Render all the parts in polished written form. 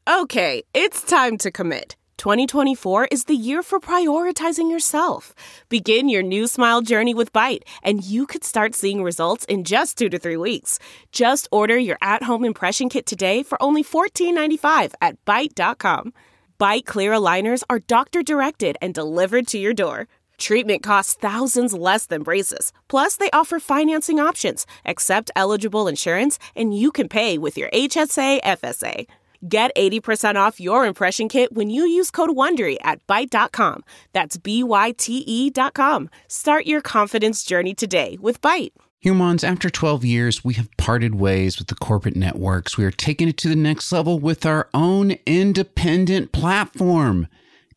Okay, it's time to commit. 2024 is the year for prioritizing yourself. Begin your new smile journey with Byte, and you could start seeing results in just 2 to 3 weeks. Just order your at-home impression kit today for only $14.95 at Byte.com. Byte Clear aligners are doctor-directed and delivered to your door. Treatment costs thousands less than braces. Plus, they offer financing options, accept eligible insurance, and you can pay with your HSA FSA. Get 80% off your impression kit when you use code WONDERY at Byte.com. That's BYTE.com. Start your confidence journey today with Byte. Humans, after 12 years, we have parted ways with the corporate networks. We are taking it to the next level with our own independent platform,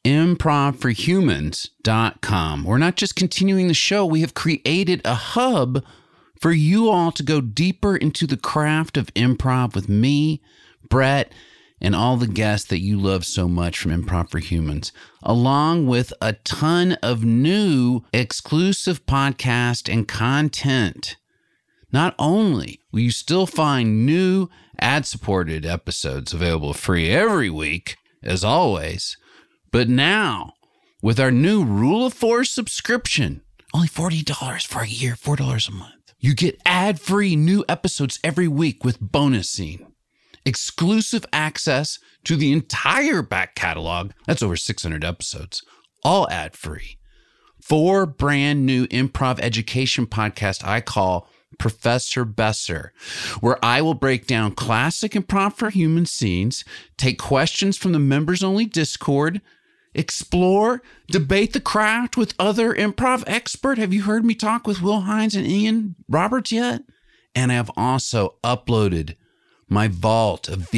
improvforhumans.com. We're not just continuing the show. We have created a hub for you all to go deeper into the craft of improv with me, Brett, and all the guests that you love so much from Improv for Humans, along with a ton of new exclusive podcast and content. Not only will you still find new ad-supported episodes available free every week, as always, but now, with our new Rule of 4 subscription, only $40 for a year, $4 a month, you get ad-free new episodes every week with bonusing. Exclusive access to the entire back catalog. That's over 600 episodes, all ad-free. 4 brand new improv education podcasts I call Professor Besser, where I will break down classic Improv for Human scenes, take questions from the members-only Discord, explore, debate the craft with other improv experts. Have you heard me talk with Will Hines and Ian Roberts yet? And I have also uploaded my vault of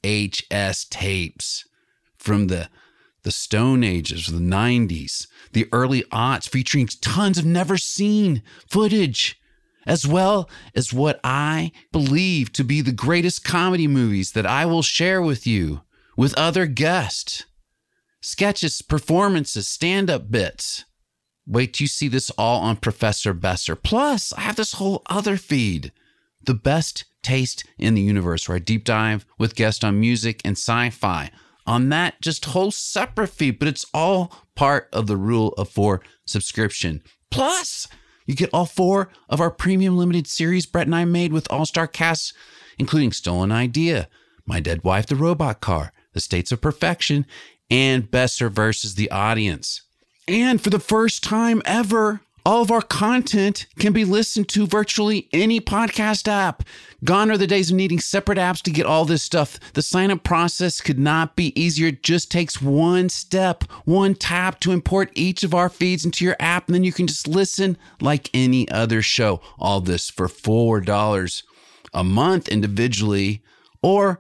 VHS tapes from the Stone Ages, the 90s, the early aughts, featuring tons of never seen footage, as well as what I believe to be the greatest comedy movies that I will share with you with other guests. Sketches, performances, stand-up bits. Wait till you see this all on Professor Besser. Plus, I have this whole other feed, The Best Taste in the Universe, where I deep dive with guests on music and sci-fi. On that just whole separate feed, but it's all part of the Rule of 4 subscription. Plus, you get all 4 of our premium limited series Brett and I made with all-star casts, including Stolen Idea, My Dead Wife, The Robot Car, The States of Perfection, and Besser versus the Audience. And for the first time ever, all of our content can be listened to virtually any podcast app. Gone are the days of needing separate apps to get all this stuff. The sign-up process could not be easier. It just takes one step, one tap to import each of our feeds into your app, and then you can just listen like any other show. All this for $4 a month individually, or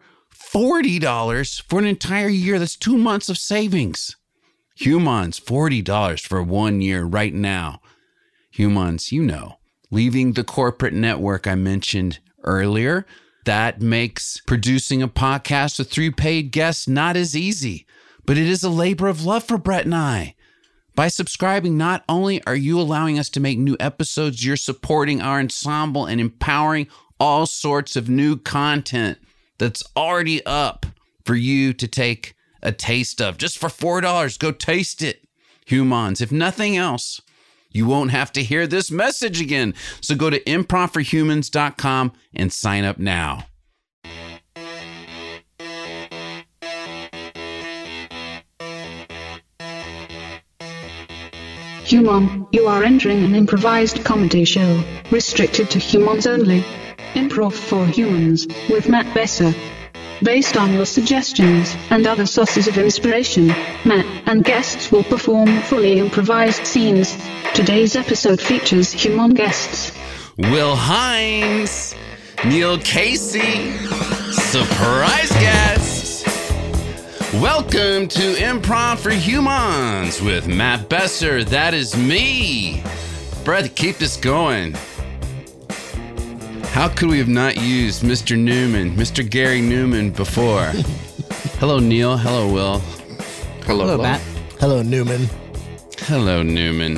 $40 for an entire year. That's 2 months of savings. Humans, $40 for 1 year right now. Humans, you know, leaving the corporate network I mentioned earlier, that makes producing a podcast with 3 paid guests not as easy, but it is a labor of love for Brett and I. By subscribing, not only are you allowing us to make new episodes, you're supporting our ensemble and empowering all sorts of new content that's already up for you to take a taste of. Just for $4, go taste it. Humans, if nothing else, you won't have to hear this message again. So go to improvforhumans.com and sign up now. Human, you are entering an improvised comedy show, restricted to humans only. Improv for Humans, with Matt Besser. Based on your suggestions and other sources of inspiration, Matt and guests will perform fully improvised scenes. Today's episode features human guests: Will Hines, Neil Casey, surprise guests. Welcome to Improv for Humans with Matt Besser. That is me. Brett, keep this going. How could we have not used Mr. Newman, Mr. Gary Newman before? Hello, Neil. Hello, Will. Hello, Matt. Hello, Newman. Hello, Newman.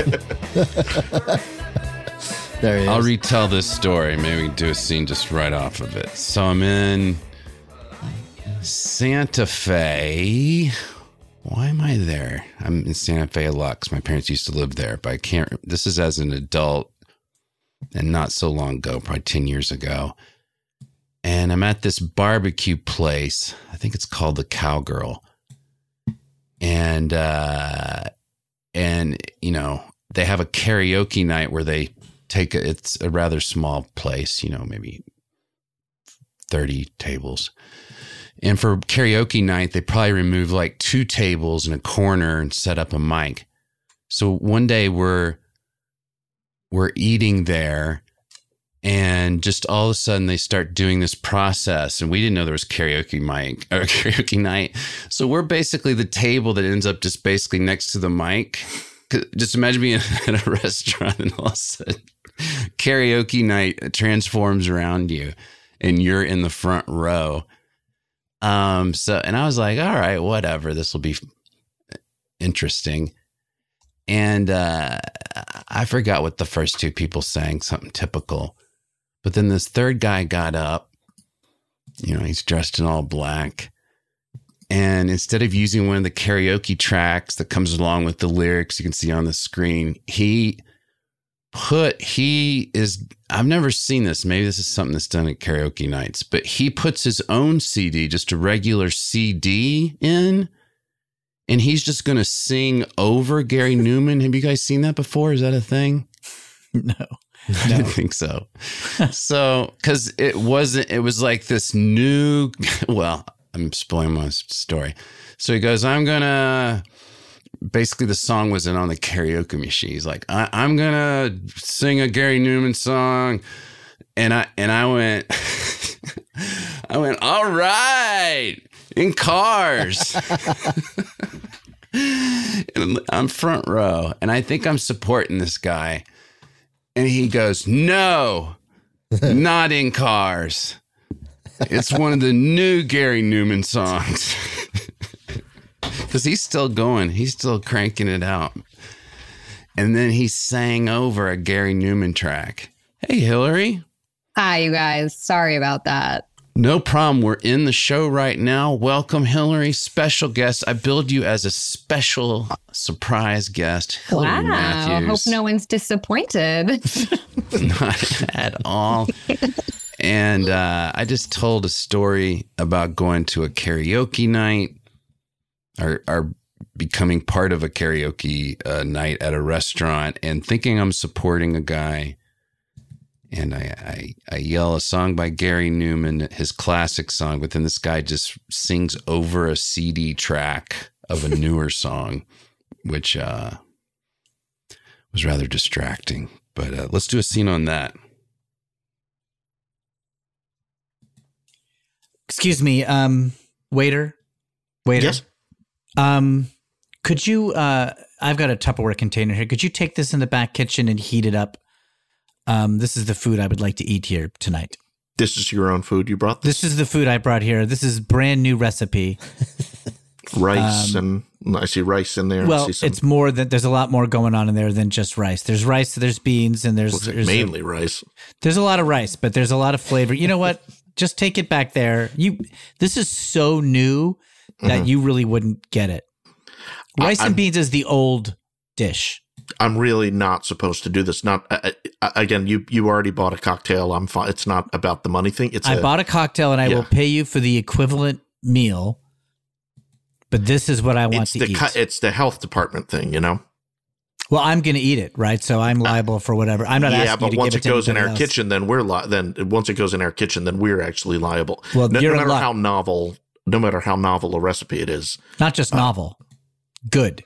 There he is. I'll retell this story. Maybe we can do a scene just right off of it. So I'm in Santa Fe. Why am I there? I'm in Santa Fe Lux. My parents used to live there, but I can't. This is as an adult and not so long ago, probably 10 years ago. And I'm at this barbecue place. I think it's called the Cowgirl. And you know, they have a karaoke night where they it's a rather small place, you know, maybe 30 tables. And for karaoke night, they probably remove like 2 tables in a corner and set up a mic. So one day we're eating there, and just all of a sudden they start doing this process, and we didn't know there was karaoke night. So we're basically the table that ends up just basically next to the mic. Just imagine being at a restaurant and all of a sudden karaoke night transforms around you and you're in the front row. And I was like, all right, whatever, this will be interesting. And I forgot what the first 2 people sang, something typical. But then this third guy got up, you know, he's dressed in all black. And instead of using one of the karaoke tracks that comes along with the lyrics you can see on the screen, I've never seen this. Maybe this is something that's done at karaoke nights, but he puts his own CD, just a regular CD in, and he's just going to sing over Gary Numan. Have you guys seen that before? Is that a thing? No. I didn't think so. So, because it was like this new, well, I'm spoiling my story. So he goes, basically the song wasn't on the karaoke machine. He's like, I'm going to sing a Gary Numan song. And I went, all right, in Cars. And I'm front row, and I think I'm supporting this guy. And he goes, no, not in Cars. It's one of the new Gary Numan songs. Because he's still going. He's still cranking it out. And then he sang over a Gary Numan track. Hey, Hillary. Hi, you guys. Sorry about that. No problem. We're in the show right now. Welcome, Hillary. Special guest. I billed you as a special surprise guest. Hillary Matthews. Hope no one's disappointed. Not at all. And I just told a story about going to a karaoke night, or becoming part of a karaoke night at a restaurant, and thinking I'm supporting a guy. And I yell a song by Gary Numan, his classic song, but then this guy just sings over a CD track of a newer song, which was rather distracting. But let's do a scene on that. Excuse me, waiter. Yes. Could you? I've got a Tupperware container here. Could you take this in the back kitchen and heat it up? This is the food I would like to eat here tonight. This is your own food you brought? This is the food I brought here. This is brand new recipe. Rice, and I see rice in there. Well, it's more than, there's a lot more going on in there than just rice. There's rice, there's beans, and there's mainly rice. There's a lot of rice, but there's a lot of flavor. You know what? Just take it back there. This is so new that you really wouldn't get it. Rice and beans is the old dish. I'm really not supposed to do this. Not again. You already bought a cocktail. I'm fine. It's not about the money thing. I bought a cocktail, and I will pay you for the equivalent meal. But this is what I want to eat. It's the health department thing, you know. Well, I'm going to eat it, right? So I'm liable for whatever. I'm not asking you to give it to anybody else. Yeah, but once it goes in our kitchen, once it goes in our kitchen, then we're actually liable. Well, no matter how novel a recipe it is. Not just novel, good.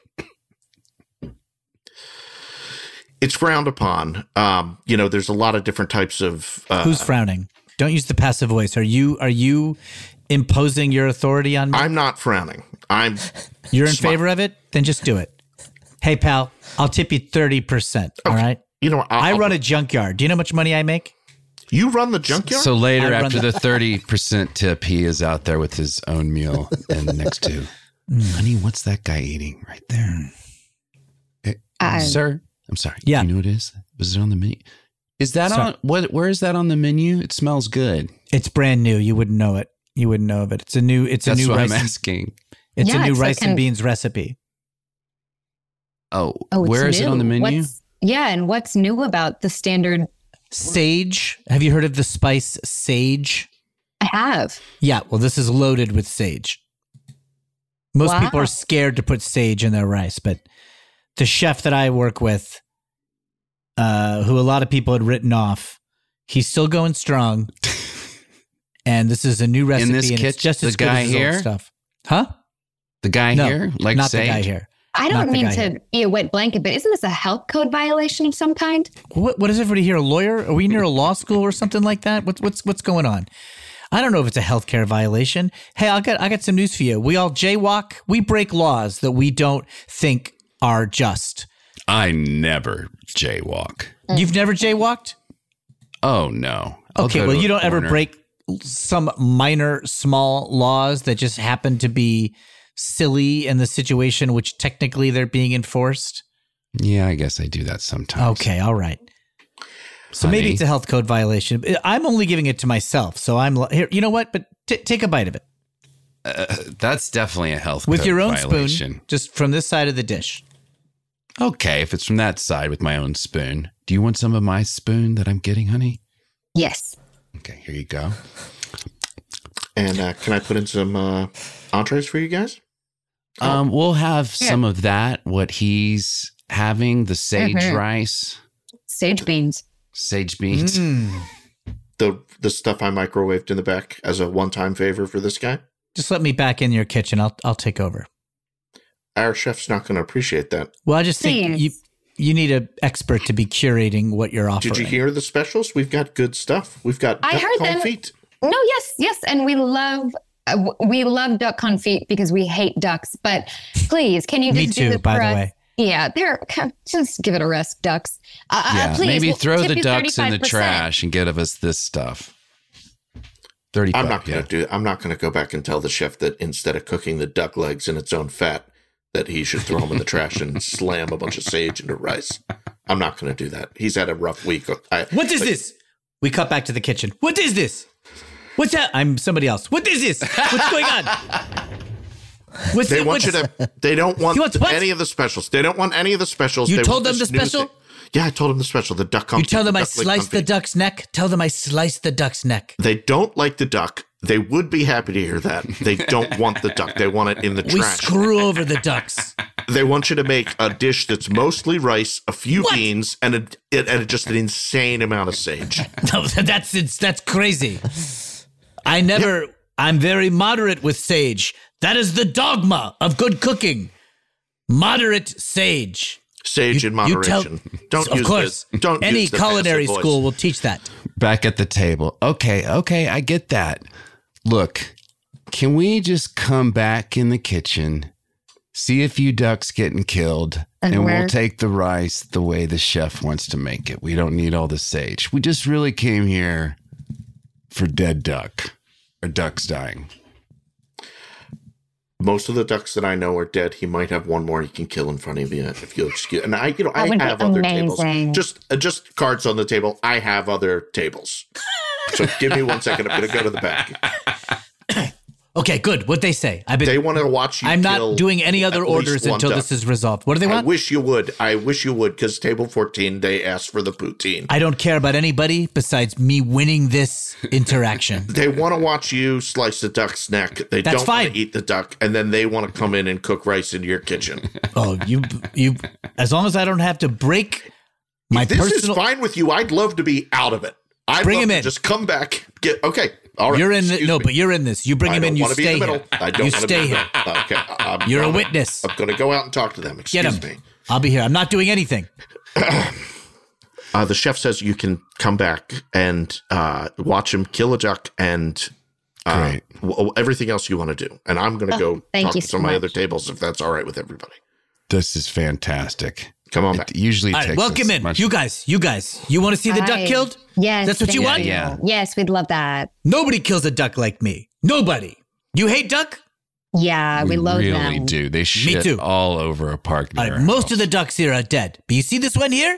It's frowned upon. There's a lot of different types of. Who's frowning? Don't use the passive voice. Are you imposing your authority on me? I'm not frowning. You're in favor of it? Then just do it. Hey, pal, I'll tip you 30%. Okay. All right. You know, I run a junkyard. Do you know how much money I make? You run the junkyard? So later, after the 30% tip, he is out there with his own meal and next to, honey, what's that guy eating right there? Hey, sir, I'm sorry. Yeah. You know what it is? Was it on the menu? Is that on? Where is that on the menu? It smells good. It's brand new. You wouldn't know it. You wouldn't know of it. It's a new That's new what rice. I'm asking. It's a Yeah, new it's rice like and beans recipe. Oh, it's where is it on the new. menu? And what's new about the standard? Sage. Have you heard of the spice sage? I have. Yeah, well, this is loaded with sage. Most people Wow. are scared to put sage in their rice, but the chef that I work with, who a lot of people had written off, he's still going strong. And this is a new recipe, this and kitchen, it's just the as good guy as his old here? stuff. Huh? The guy No, here? Like not Sage? the guy here. I Not don't the mean guy to here. be a wet blanket, but isn't this a health code violation of some kind? What is everybody here? A lawyer? Are we near a law school or something like that? What's going on? I don't know if it's a healthcare violation. Hey, I got some news for you. We all jaywalk. We break laws that we don't think are just. I never jaywalk. You've never jaywalked? Oh, no. I'll Okay, go well, to you a don't ever corner. break some minor, small laws that just happen to be silly in the situation which technically they're being enforced? Yeah, I guess I do that sometimes. Okay, all right. So maybe Honey. it's a health code violation. I'm only giving it to myself, so I'm here. You know what? But take a bite of it That's definitely a health with code your own violation. spoon, just from this side of the dish. Okay, if it's from that side with my own spoon. Do you want some of my spoon that I'm getting, honey? Yes. Okay, here you go. And can I put in some entrees for you guys? We'll have some of that. What he's having, the sage Mhm. rice, Sage beans. sage beans. The stuff I microwaved in the back as a one-time favor for this guy. Just let me back in your kitchen. I'll take over. Our chef's not going to appreciate that. Well, I just think Please. you need an expert to be curating what you're offering. Did you hear the specials? We've got good stuff. We've got I duck heard them. confit. No, yes, and we love duck confit because we hate ducks. But please, can you just Me do too, this by for the us? way. Yeah, just give it a rest, ducks. Yeah, Please, maybe we'll throw tip the you ducks in the 35%. trash and give us this stuff. 35. I'm not going to do. I'm not going to go back and tell the chef that instead of cooking the duck legs in its own fat, that he should throw them in the trash and slam a bunch of sage into rice. I'm not going to do that. He's had a rough week. What is this? We cut back to the kitchen. What is this? What's that? I'm somebody else. What is this? What's going on? They want you to. They don't want He wants what? any of the specials. They don't want any of the specials. You They told want them this the new special? thing. Yeah, I told them the special. The duck confit. You tell them the I duck leg sliced the confit. duck's neck? Tell them I sliced the duck's neck. They don't like the duck. They would be happy to hear that. They don't want the duck. They want it in the We trash. screw over the ducks. They want you to make a dish that's mostly rice, a few What? beans, and just an insane amount of sage. No, that's crazy. I'm very moderate with sage. That is the dogma of good cooking. Moderate sage. Sage in moderation. Don't of use course. the, don't Any use the culinary passive voice. school will teach that. Back at the table. Okay, I get that. Look, can we just come back in the kitchen, see a few ducks getting killed, and we'll take the rice the way the chef wants to make it. We don't need all the sage. We just really came here for dead duck or ducks dying. Most of the ducks that I know are dead. He might have one more he can kill in front of you if you'll excuse. And I would I be have other tables. amazing. Just cards on the table. I have other tables. So give me 1 second. I'm going to go to the back. Okay, good. What'd they say? They want to watch you. I'm kill not doing any other at least orders one until duck. this is resolved. What do they I want? wish you would. Because table 14, they asked for the poutine. I don't care about anybody besides me winning this interaction. They want to watch you slice the duck's neck. They That's don't fine. want to eat the duck, and then they want to come in and cook rice in your kitchen. Oh, you. As long as I don't have to break my If this personal. is fine with you. I'd love to be out of it. I'd Bring love him to in. just come back. Okay. All right. You're in. Excuse me. But you're in this. You bring I him in. don't You wanna be in stay the here. middle. I don't You wanna be stay in the here. middle. Okay. You're a witness. I'm going to go out and talk to them. Get Excuse him. me. I'll be here. I'm not doing anything. The chef says you can come back and watch him kill a duck and Great. everything else you want to do. And I'm going to go thank talk you to some so of my much. other tables if that's all right with everybody. This is fantastic. Come on back. It usually All takes right, welcome us in. much- You guys. You want to see the duck Hi. killed? Yes. That's what you thank want? Yeah. Yes, we'd love that. Nobody kills a duck like me. Nobody. You hate duck? Yeah, we loathe really them. do. They shit too. all over a park. All right, most of the ducks here are dead. But you see this one here?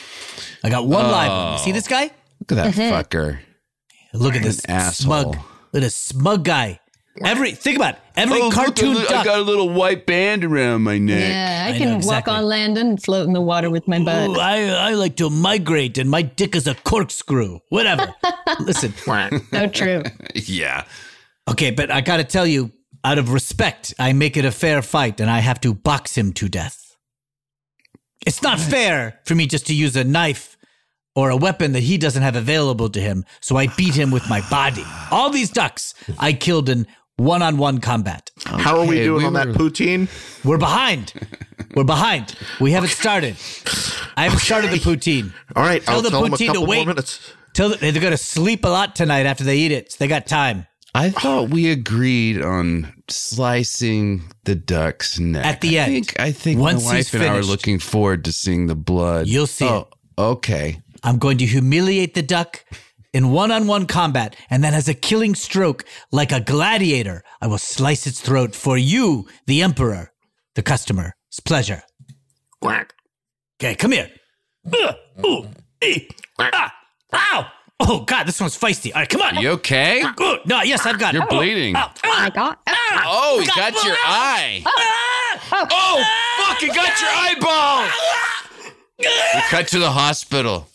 I got one live one. You see this guy? Look at that fucker. Look at this An asshole. smug. Look Look at a smug guy. Think about it. Every cartoon duck. I got a little white band around my neck. Yeah, I I can know, exactly. walk on land and float in the water with my butt. Ooh, I like to migrate, and my dick is a corkscrew. Whatever. Listen. So true. Yeah. Okay, but I got to tell you, out of respect, I make it a fair fight, and I have to box him to death. It's not fair for me just to use a knife or a weapon that he doesn't have available to him, so I beat him with my body. All these ducks I killed in one-on-one combat. How are we doing on that poutine? We're behind. We haven't started. I haven't started the poutine. All right, Tell I'll the tell them a poutine to couple more wait. minutes. They're going to sleep a lot tonight after they eat it. So they got time. I thought we agreed on slicing the duck's neck. At the end. I think Once my he's wife and I are finished. looking forward to seeing the blood. You'll see it. Okay. I'm going to humiliate the duck in one-on-one combat, and then as a killing stroke, like a gladiator, I will slice its throat for you, the emperor, the customer's pleasure. Quack. Okay, come here. Ooh, ow! Oh, God, this one's feisty. All right, come on. You okay? Ooh, no, yes, I've got it. You're bleeding. Oh my God. Oh, he got your eye. Oh, fuck, he got your eyeball. We cut to the hospital.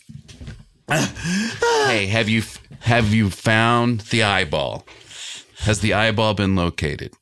Hey, have you found the eyeball? Has the eyeball been located?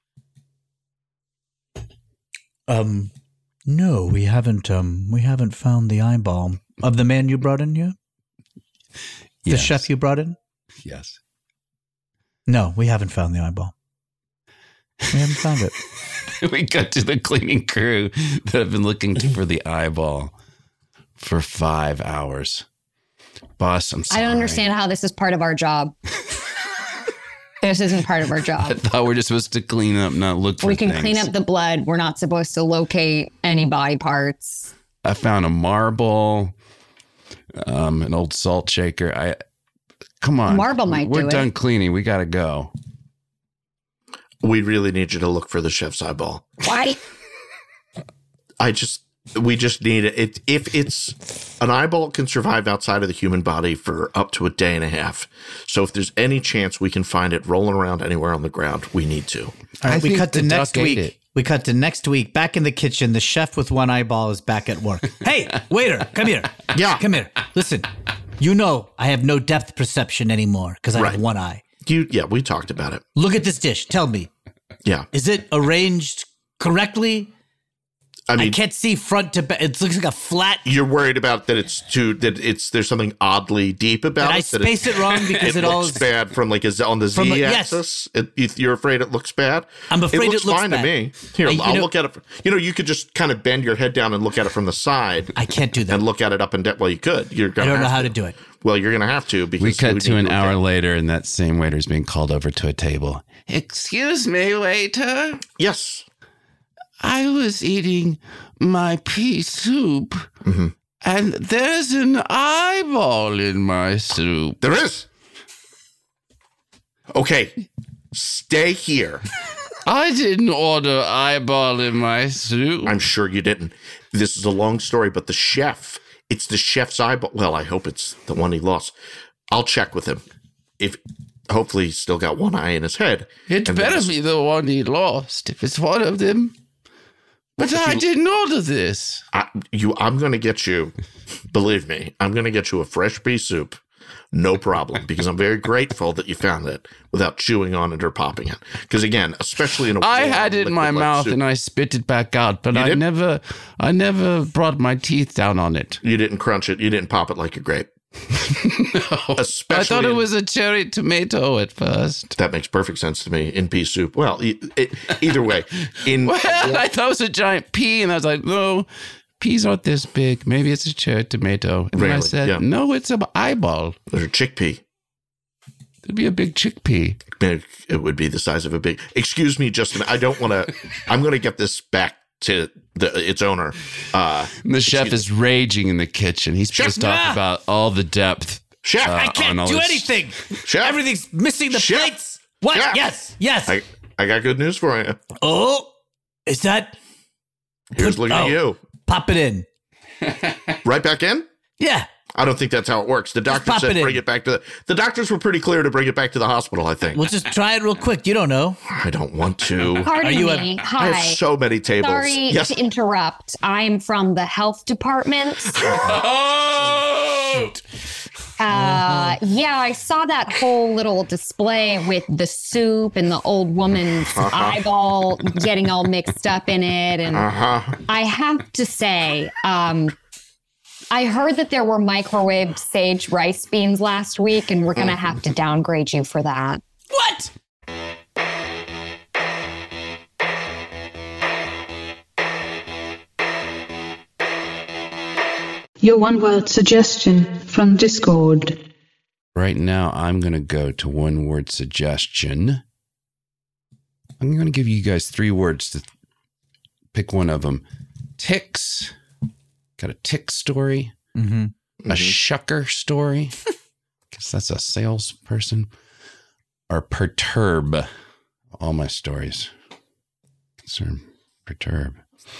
No, we haven't found the eyeball of the man you brought in here? The Yes. chef you brought in? Yes. No, we haven't found the eyeball. We haven't found it. We cut to the cleaning crew that have been looking for the eyeball for 5 hours. Boss, I'm sorry. I don't understand how this is part of our job. This isn't part of our I job. thought we're just supposed to clean up, not look for We can things. clean up the blood. We're not supposed to locate any body parts. I found a marble, an old salt shaker. Come on. Marble might We're do it. done cleaning. We got to go. We really need you to look for the chef's eyeball. Why? We just need it. If it's an eyeball can survive outside of the human body for up to a day and a half. So if there's any chance we can find it rolling around anywhere on the ground, we need to. All right, we think cut to the next duck ate week. it. We cut to next week. Back in the kitchen, the chef with one eyeball is back at work. Hey, waiter, come here. Yeah. Come here. Listen, you know I have no depth perception anymore because I Right. have one eye. Yeah, we talked about it. Look at this dish. Tell me, Yeah. is it arranged correctly? I I mean, can't see front to back. It looks like a flat. you're worried about that there's something oddly deep about Did I it. that space it wrong because it all looks is- bad from like on the From, yes. z-axis. You're afraid it looks bad? I'm afraid it looks fine bad. to me. Here, You I'll know- look at it. You could just kind of bend your head down and look at it from the side. I can't do that. And look at it up and down. Well, you could. You're I gonna don't know have how to do it. Well, you're going to have to because We cut to an need hour look at- later, and that same waiter is being called over to a table. Excuse me, waiter. Yes. I was eating my pea soup, and there's an eyeball in my soup. There is. Okay. Stay here. I didn't order eyeball in my soup. I'm sure you didn't. This is a long story, but it's the chef's eyeball. Well, I hope it's the one he lost. I'll check with him. Hopefully he's still got one eye in his head. It And better then- be the one he lost, if it's one of them. But I didn't order this. I'm going to get you, believe me, I'm going to get you a fresh pea soup. No problem, because I'm very grateful that you found it without chewing on it or popping it. Because again, especially in a I warm had it in my liquid like mouth soup, and I spit it back out, but You did? I never brought my teeth down on it. you didn't crunch it. You didn't pop it like a grape. Especially I thought it in- was a cherry tomato at first. That makes perfect sense to me in pea soup. Well, either way, Well, I thought it was a giant pea, and I was like, no, peas aren't this big. Maybe it's a cherry tomato. And then I Really? said, Yeah. no, it's an eyeball. there's a chickpea. It'd be a big chickpea. It would be the size of a big. Excuse me, just a minute. I don't want to. I'm going to get this back to its owner. And the chef is raging in the kitchen. He's Chef, pissed off nah! about all the depth. Chef, I on can't all do this- anything. Chef, Everything's missing the Chef. plates. What? Chef. Yes. I got good news for you. Oh, is that? Here's looking at you. Pop it in. Right back in. Yeah. I don't think that's how it works. The doctor said bring it back to the doctors were pretty clear to bring it back to the hospital, I think. We'll just try it real quick. You don't know. I don't want to. Pardon me. Hi. I have so many tables. Sorry to interrupt. I'm from the health department. Yeah, I saw that whole little display with the soup and the old woman's eyeball getting all mixed up in it. And I have to say, I heard that there were microwaved sage rice beans last week, and we're going to have to downgrade you for that. What? Your one-word suggestion from Discord. Right now, I'm going to go to one-word suggestion. I'm going to give you guys 3 words to pick one of them. Ticks. Got a tick story. Mm-hmm. A shucker story. Guess that's a salesperson. Or perturb. All my stories concern perturb.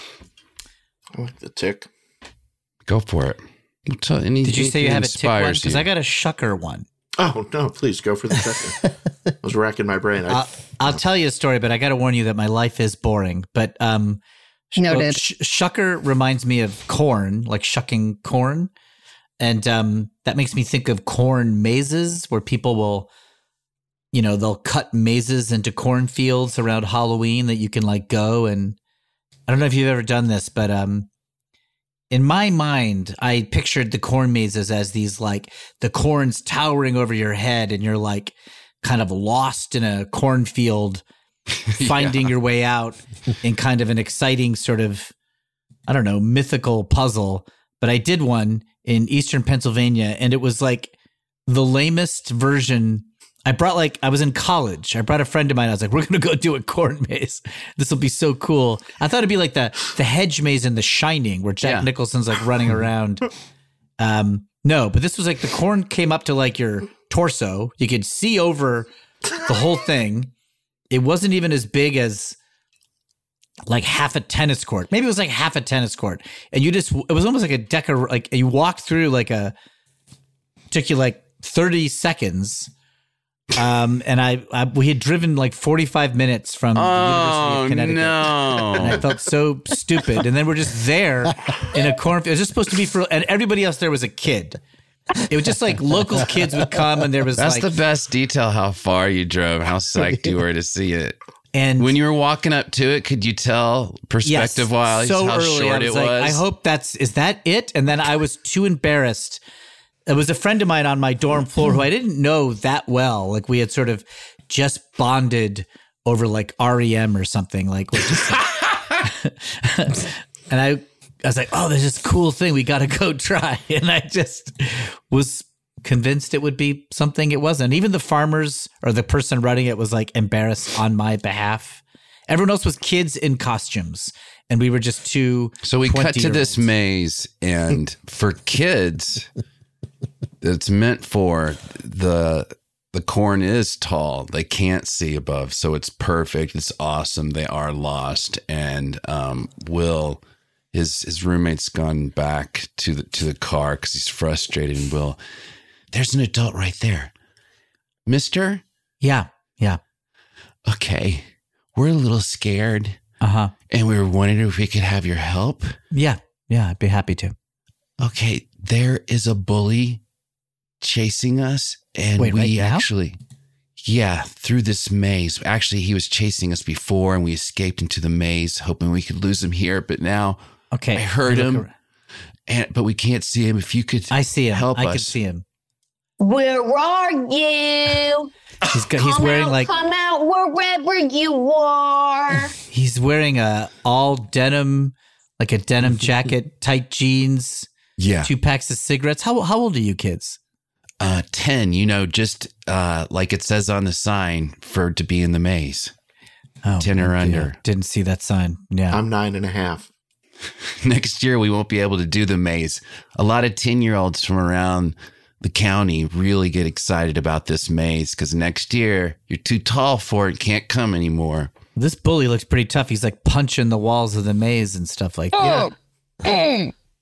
I like the tick. Go for it. Did you say you have a tick one? Because you. I got a shucker one. Oh, no, please go for the second. I was racking my brain. I'll tell you a story, but I got to warn you that my life is boring. But Noted. Shucker reminds me of corn, like shucking corn. And that makes me think of corn mazes where people will, they'll cut mazes into cornfields around Halloween that you can like go. And I don't know if you've ever done this, but in my mind, I pictured the corn mazes as these like the corn's towering over your head and you're like kind of lost in a cornfield, finding your way out in kind of an exciting sort of, I don't know, mythical puzzle. But I did one in Eastern Pennsylvania and it was like the lamest version. I was in college. I brought a friend of mine. I was like, we're going to go do a corn maze. This will be so cool. I thought it'd be like the hedge maze in The Shining where Jack Nicholson's like running around. No, but this was like the corn came up to like your torso. You could see over the whole thing. It wasn't even as big as like half a tennis court. Maybe it was like half a tennis court. And it was almost like a decor, like you walked through took you like 30 seconds. And we had driven like 45 minutes from the University of Connecticut. No. And I felt so stupid. And then we're just there in a cornfield. It was just supposed to be and everybody else there was a kid. It was just like local kids would come and there was That's the best detail, how far you drove, how psyched you were to see it. And when you were walking up to it, could you tell perspective-wise so how early, short it was? I hope is that it? And then I was too embarrassed. It was a friend of mine on my dorm floor who I didn't know that well. Like we had sort of just bonded over like REM or something. Like, we're just and I was like, oh, there's this cool thing we got to go try. And I just was convinced it would be something it wasn't. Even the farmers or the person running it was like embarrassed on my behalf. Everyone else was kids in costumes. And we were just two. So we cut to this maze and for kids... It's meant for the corn is tall. They can't see above. So it's perfect. It's awesome. They are lost. And Will, his roommate's gone back to the car because he's frustrated. And Will, there's an adult right there. Mister? Yeah. Okay. We're a little scared. Uh-huh. And we were wondering if we could have your help. Yeah, I'd be happy to. Okay. There is a bully chasing us, and through this maze. Actually, he was chasing us before, and we escaped into the maze, hoping we could lose him here. But now, I heard him, but we can't see him. If you could, I see him. Help us. I can see him. Where are you? He's wearing come out wherever you are. He's wearing a denim jacket, tight jeans. Yeah, 2 packs of cigarettes. How old are you kids? 10, just like it says on the sign to be in the maze. 10 or under. Didn't see that sign. Yeah. I'm 9.5. Next year, we won't be able to do the maze. A lot of 10-year-olds from around the county really get excited about this maze because next year, you're too tall for it, can't come anymore. This bully looks pretty tough. He's like punching the walls of the maze and stuff like that.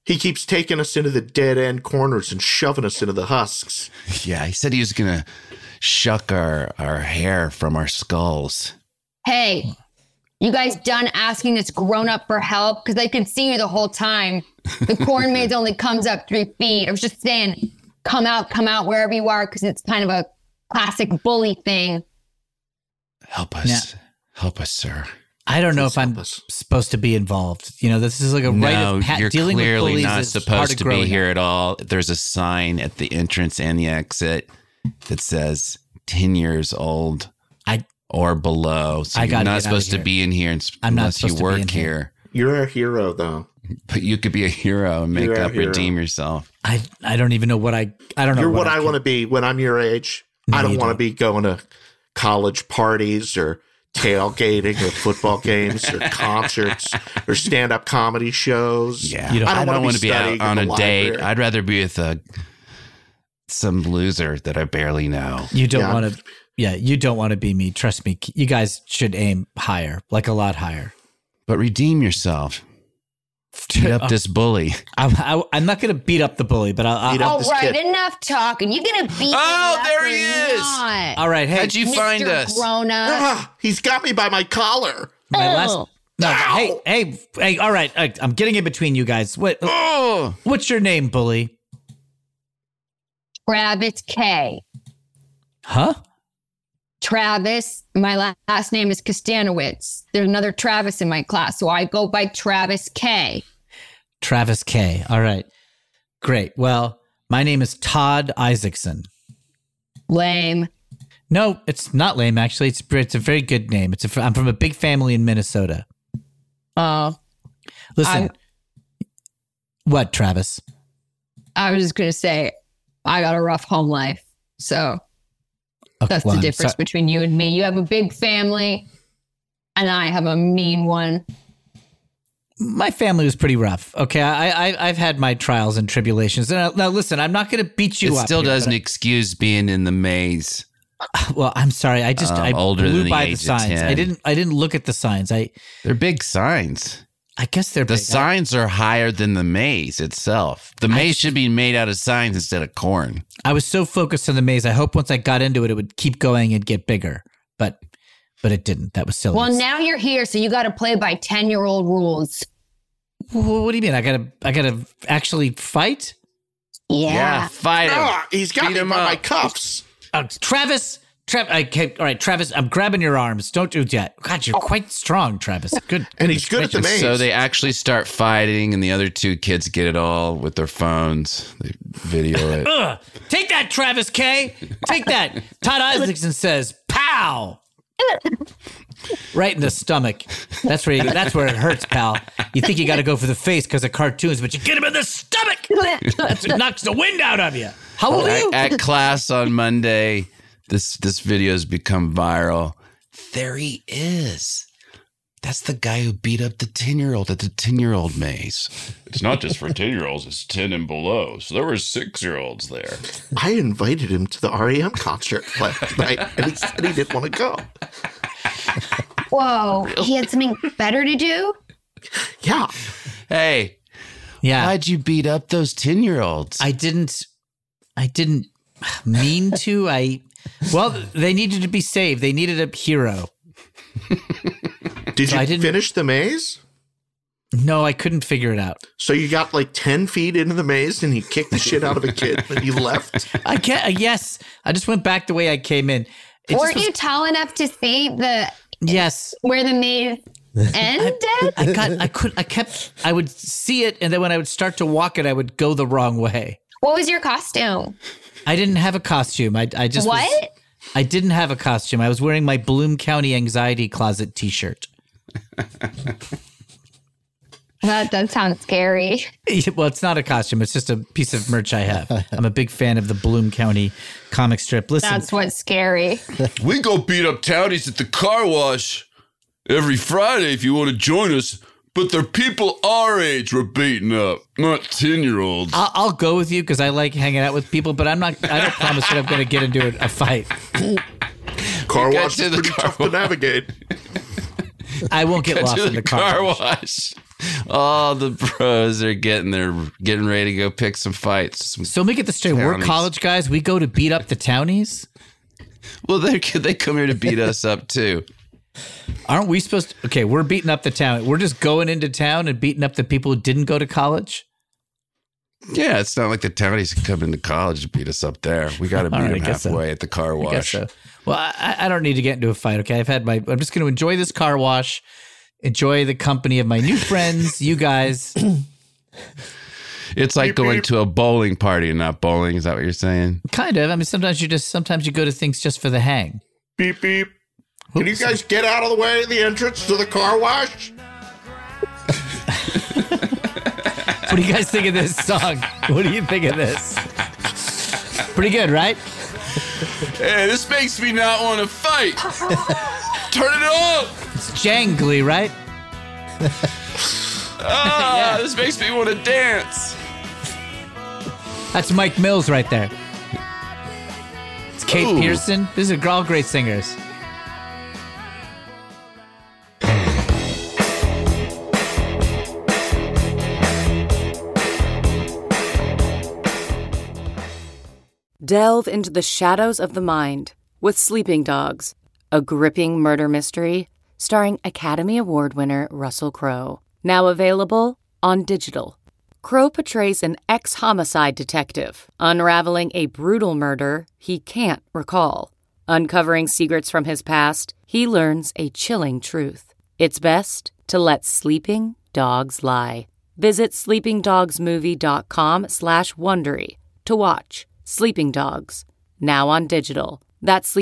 He keeps taking us into the dead end corners and shoving us into the husks. Yeah, he said he was going to shuck our hair from our skulls. Hey, you guys done asking this grown up for help? Because I could see you the whole time. The corn maze only comes up 3 feet. I was just saying, come out wherever you are, because it's kind of a classic bully thing. Help us. Help us, sir. I don't know if I'm supposed to be involved. You know, this is like a rite of you're dealing with clearly bullies not is hard supposed to be grow here up. at all. There's a sign at the entrance and the exit that says 10 years old or below. So you're not supposed to be in here unless you work here. You're a hero, though. But you could be a hero and make up, redeem yourself. I don't even know what I don't know. You're what I want to be when I'm your age. No, I don't want to be going to college parties or tailgating or football games or concerts or stand-up comedy shows. Yeah, I don't want to be out on a date. I'd rather be with some loser that I barely know. You don't want to. Yeah, you don't want to be me. Trust me. You guys should aim higher, like a lot higher. But redeem yourself. Beat up this bully. I'm not going to beat up the bully, but I'll all right, enough talking. You're going to beat me up there he is. Not. All right, hey. How'd you find us? Grown up. He's got me by my collar. Hey, all right. I'm getting in between you guys. What's your name, bully? Travis K. Huh? Travis. My last name is Kostanowitz. There's another Travis in my class, so I go by Travis K. Travis K. All right. Great. Well, my name is Todd Isaacson. Lame. No, it's not lame, actually. It's a very good name. I'm from a big family in Minnesota. Listen. What, Travis? I was just going to say, I got a rough home life, so... That's the difference between you and me. You have a big family, and I have a mean one. My family was pretty rough. Okay, I've had my trials and tribulations. Now listen, I'm not going to beat you up. It still doesn't excuse being in the maze. Well, I'm sorry. I blew by the signs. I didn't look at the signs. They're big signs. I guess they're the big. signs are higher than the maze itself. The maze should be made out of signs instead of corn. I was so focused on the maze. I hope once I got into it, it would keep going and get bigger. But it didn't. That was silly. Well, now you're here, so you got to play by 10-year-old rules. What do you mean? I gotta actually fight? Yeah, fight him. He's got me by my cuffs. Travis. All right, Travis, I'm grabbing your arms. Don't do that. God, you're quite strong, Travis. Good. And he's good at the maze. So they actually start fighting, and the other two kids get it all with their phones. They video it. Take that, Travis K. Take that. Todd Isaacson says, pow. Right in the stomach. That's where it hurts, pal. You think you got to go for the face because of cartoons, but you get him in the stomach. That's what knocks the wind out of you. How old are you? At class on Monday, this video has become viral. There he is. That's the guy who beat up the 10-year-old at the 10-year-old maze. It's not just for 10-year-olds, it's 10 and below. So there were 6-year-olds there. I invited him to the REM concert last night, and he said he didn't want to go. Whoa, he had something better to do? Yeah. Hey. Yeah. Why'd you beat up those 10-year-olds? I didn't mean to. Well, they needed to be saved. They needed a hero. Did you finish the maze? No, I couldn't figure it out. So you got like 10 feet into the maze and you kicked the shit out of a kid and you left? Yes. I just went back the way I came in. Weren't you tall enough to see where the maze ended? I would see it, and then when I would start to walk it, I would go the wrong way. What was your costume? I didn't have a costume. I just I didn't have a costume. I was wearing my Bloom County Anxiety Closet t-shirt. That sounds scary. Well, it's not a costume. It's just a piece of merch I have. I'm a big fan of the Bloom County comic strip. Listen, that's what's scary. We go beat up townies at the car wash every Friday if you want to join us. But they're people our age we're beating up, not 10-year-olds. I'll go with you because I like hanging out with people, but I don't promise that I'm going to get into a fight. Car wash is pretty tough to navigate. I won't get lost in the car wash. All the bros are getting ready to go pick some fights. So let me get this straight. We're college guys. We go to beat up the townies? Well, they come here to beat us up too. Aren't we supposed to? Okay, we're beating up the town. We're just going into town and beating up the people who didn't go to college? Yeah, it's not like the townies can come into college to beat us up there. We got to meet them halfway at the car wash. I guess so. Well, I don't need to get into a fight, okay? I'm just going to enjoy this car wash, enjoy the company of my new friends, you guys. It's like going to a bowling party and not bowling. Is that what you're saying? Kind of. I mean, sometimes you go to things just for the hang. Beep, beep. Can you guys get out of the way of the entrance to the car wash? What do you guys think of this song? What do you think of this? Pretty good, right? Hey, this makes me not want to fight. Turn it off. It's jangly, right? This makes me want to dance. That's Mike Mills right there. It's Kate Pearson. These are all great singers. Delve into the shadows of the mind with Sleeping Dogs, a gripping murder mystery starring Academy Award winner Russell Crowe. Now available on digital. Crowe portrays an ex-homicide detective unraveling a brutal murder he can't recall. Uncovering secrets from his past, he learns a chilling truth. It's best to let sleeping dogs lie. Visit sleepingdogsmovie.com/Wondery to watch Sleeping Dogs, now on digital. That's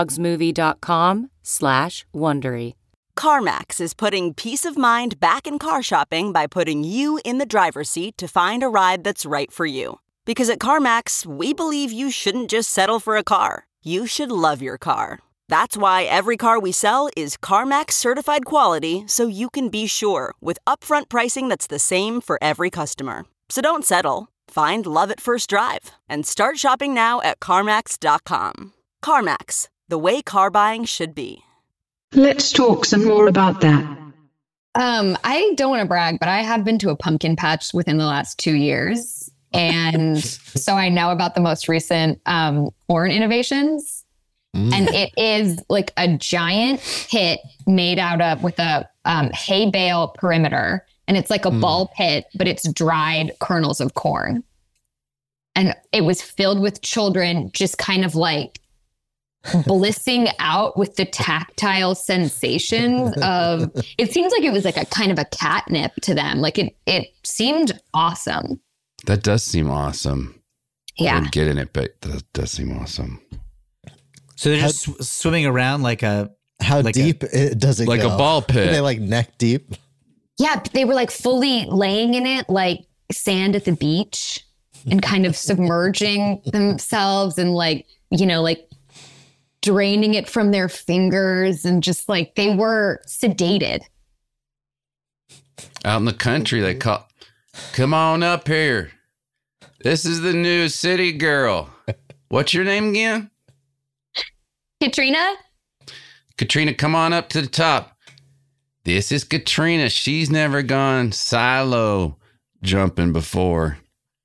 sleepingdogsmovie.com/Wondery. CarMax is putting peace of mind back in car shopping by putting you in the driver's seat to find a ride that's right for you. Because at CarMax, we believe you shouldn't just settle for a car. You should love your car. That's why every car we sell is CarMax certified quality, so you can be sure with upfront pricing that's the same for every customer. So don't settle. Find love at first drive and start shopping now at CarMax.com. CarMax, the way car buying should be. Let's talk some more about that. I don't want to brag, but I have been to a pumpkin patch within the last 2 years. And so I know about the most recent corn innovations. And it is like a giant pit made out of with a hay bale perimeter. And it's like a ball pit, but it's dried kernels of corn. And it was filled with children just kind of like blissing out with the tactile sensations of, it seems like it was like a kind of a catnip to them. Like it seemed awesome. That does seem awesome. Yeah. I don't get in it, but that does seem awesome. So they're just swimming around like a... How like deep does it go? Like a ball pit. Are they like neck deep? Yeah, they were like fully laying in it like sand at the beach and kind of submerging themselves and like, you know, like draining it from their fingers and just like they were sedated. Out in the country, they call, come on up here. This is the new city girl. What's your name again? Katrina? Katrina, come on up to the top. This is Katrina. She's never gone silo jumping before.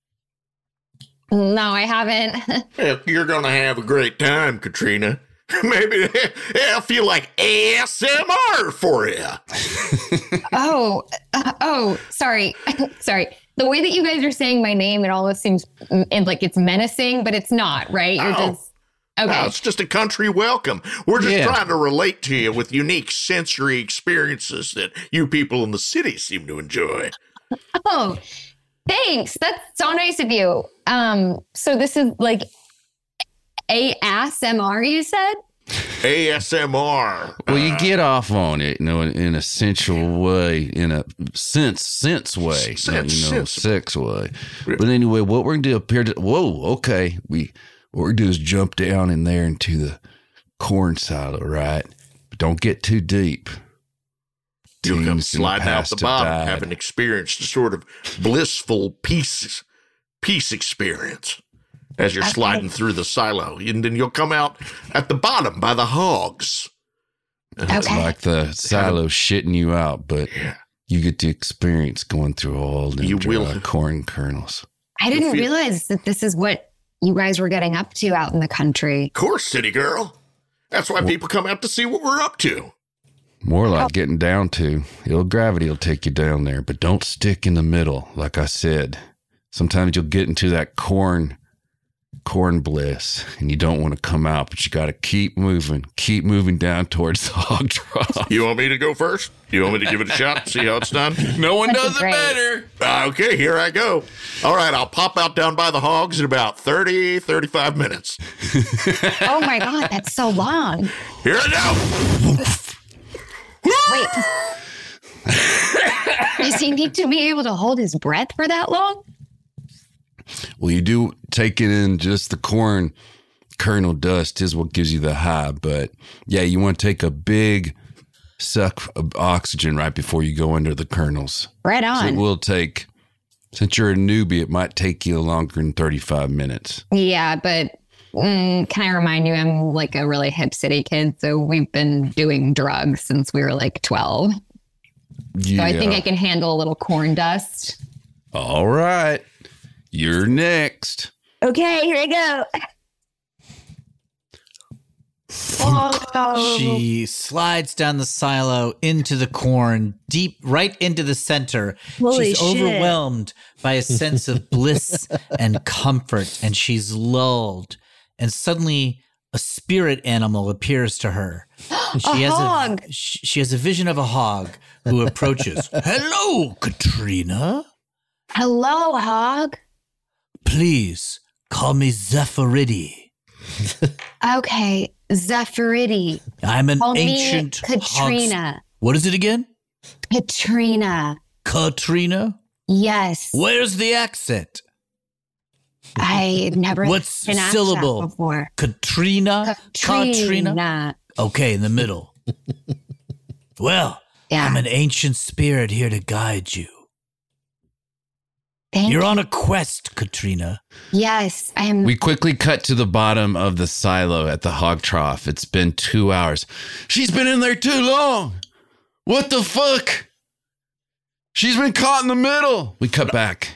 No, I haven't. Well, you're going to have a great time, Katrina. Maybe I'll feel like ASMR for you. Sorry. Sorry. The way that you guys are saying my name, it almost seems like it's menacing, but it's not, right? You're just... Okay. No, it's just a country welcome. We're just trying to relate to you with unique sensory experiences that you people in the city seem to enjoy. Oh, thanks. That's so nice of you. So this is like ASMR, you said? ASMR. Well, you get off on it, you know, in a sensual way, in a sense way, sex way. But anyway, what we're gonna do up here? What we do is jump down in there into the corn silo, right? But don't get too deep. You'll come sliding out the bottom, having experienced a sort of blissful peace experience as you're sliding through the silo. And then you'll come out at the bottom by the hogs. It's like the silo shitting you out, but You get to experience going through all the corn kernels. I didn't realize that this is what you guys were getting up to out in the country. Of course, city girl. That's why people come out to see what we're up to. More like getting down to. Gravity will take you down there, but don't stick in the middle, like I said. Sometimes you'll get into that corn bliss, and you don't want to come out, but you got to keep moving down towards the hog trough. You want me to go first? You want me to give it a shot, see how it's done? No one does it better. Okay, here I go. All right, I'll pop out down by the hogs in about 35 minutes. Oh my God, that's so long. Here I go. Wait. Does he need to be able to hold his breath for that long? Well, you do take it in just the corn kernel dust is what gives you the high. But yeah, you want to take a big suck of oxygen right before you go under the kernels. Right on. So it will take, since you're a newbie, it might take you longer than 35 minutes. Yeah, but can I remind you, I'm like a really hip city kid. So we've been doing drugs since we were like 12. Yeah. So I think I can handle a little corn dust. All right. You're next. Okay, here I go. She slides down the silo into the corn, deep right into the center. Holy she's shit. overwhelmed by a sense of bliss and comfort, and she's lulled. And suddenly a spirit animal appears to her. She has a vision of a hog who approaches. Hello, Katrina. Hello, hog. Please call me Zephyridi. Okay, Zephyridi. I'm an Call ancient me Katrina. What is it again? Katrina. Katrina? Yes. Where's the accent? I never What's been asked syllable? that before. Katrina? Katrina. Okay, in the middle. Well, Yeah. I'm an ancient spirit here to guide you. Thank You're you. on a quest, Katrina. Yes, I am. We quickly cut to the bottom of the silo at the hog trough. It's been 2 hours. She's been in there too long. What the fuck? She's been caught in the middle. We cut back.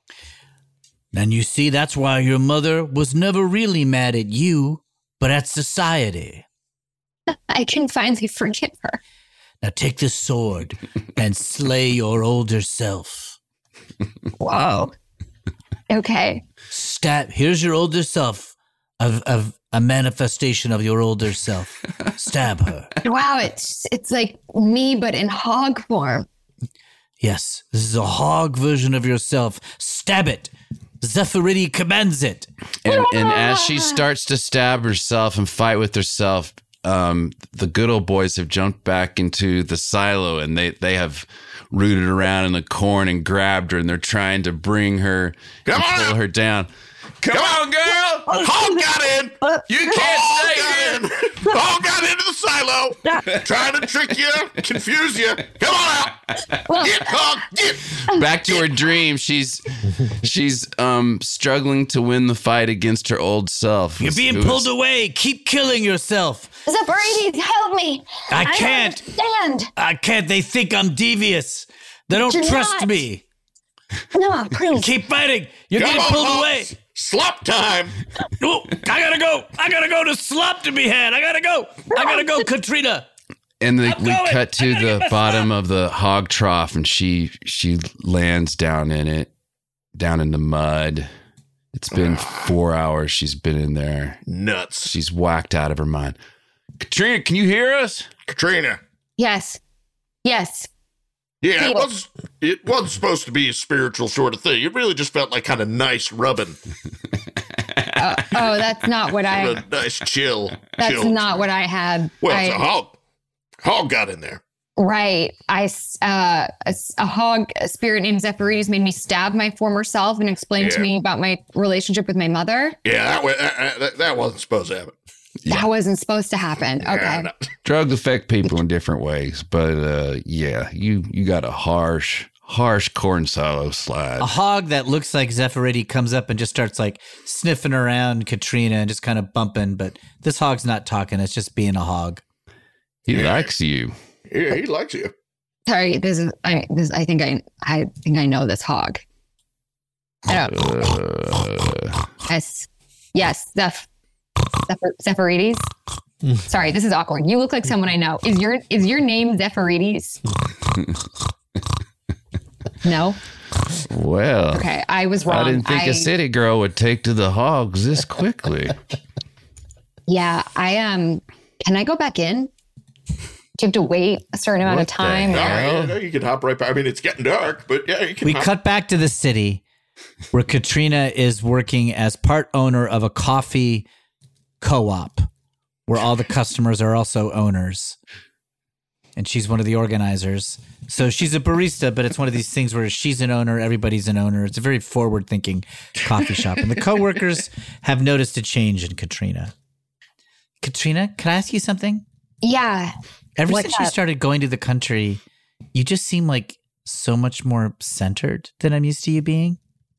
And you see, that's why your mother was never really mad at you, but at society. I can finally forgive her. Now take this sword and slay your older self. Whoa. Okay. Here's your older self, of a manifestation of your older self. Stab her. Wow, it's like me, but in hog form. Yes, this is a hog version of yourself. Stab it. Zephyridi commands it. And as she starts to stab herself and fight with herself, the good old boys have jumped back into the silo and they have rooted around in the corn and grabbed her, and they're trying to bring her and pull her down. Come on, girl! Hog got in! You can't stay Hog here! got in! Hog got into the silo! Trying to trick you, confuse you. Come on out! Get, Hog, get! Back to her dream. She's struggling to win the fight against her old self. You're being pulled away. Keep killing yourself. Zephyridi, help me. I can't. Understand. I can't. They think I'm devious. They don't You're trust not. me. No, please. Keep fighting. You're Come getting on, pulled Hogs. away. Slop time! Oh, I gotta go. I gotta go to slop to be had. I gotta go, Katrina. And we going. cut to I gotta get the my bottom slap. of the hog trough, and she lands down in it, down in the mud. It's been 4 hours she's been in there. Nuts. She's whacked out of her mind. Katrina, can you hear us? Katrina. Yes. Yes. Yeah, it wasn't supposed to be a spiritual sort of thing. It really just felt like kind of nice rubbing. Oh, that's not what A nice chill. That's chill. not what I had. Well, it's a hog. Hog got in there. Right. A hog, a spirit named Zephyridi made me stab my former self and explain to Yeah. me about my relationship with my mother. Yeah, that wasn't supposed to happen. That wasn't supposed to happen. Okay. Yeah, no. Drugs affect people in different ways, but yeah, you got a harsh corn silo slide. A hog that looks like Zephyridi comes up and just starts like sniffing around Katrina and just kind of bumping. But this hog's not talking. It's just being a hog. He likes you. Yeah, he likes you. Sorry, I think I know this hog. I don't. Yes, Zephirides. Sorry, this is awkward. You look like someone I know. Is your name Zephirides? No. Well, okay, I was wrong. I didn't think a city girl would take to the hogs this quickly. Yeah, can I go back in? Do you have to wait a certain amount of time? No, you can hop right back. I mean, it's getting dark, but yeah, you can. We cut back to the city where Katrina is working as part owner of a coffee co-op where all the customers are also owners. And she's one of the organizers. So she's a barista, but it's one of these things where she's an owner, everybody's an owner. It's a very forward-thinking coffee shop. And the coworkers have noticed a change in Katrina. Katrina, can I ask you something? Yeah. Ever since you started going to the country, you just seem like so much more centered than I'm used to you being.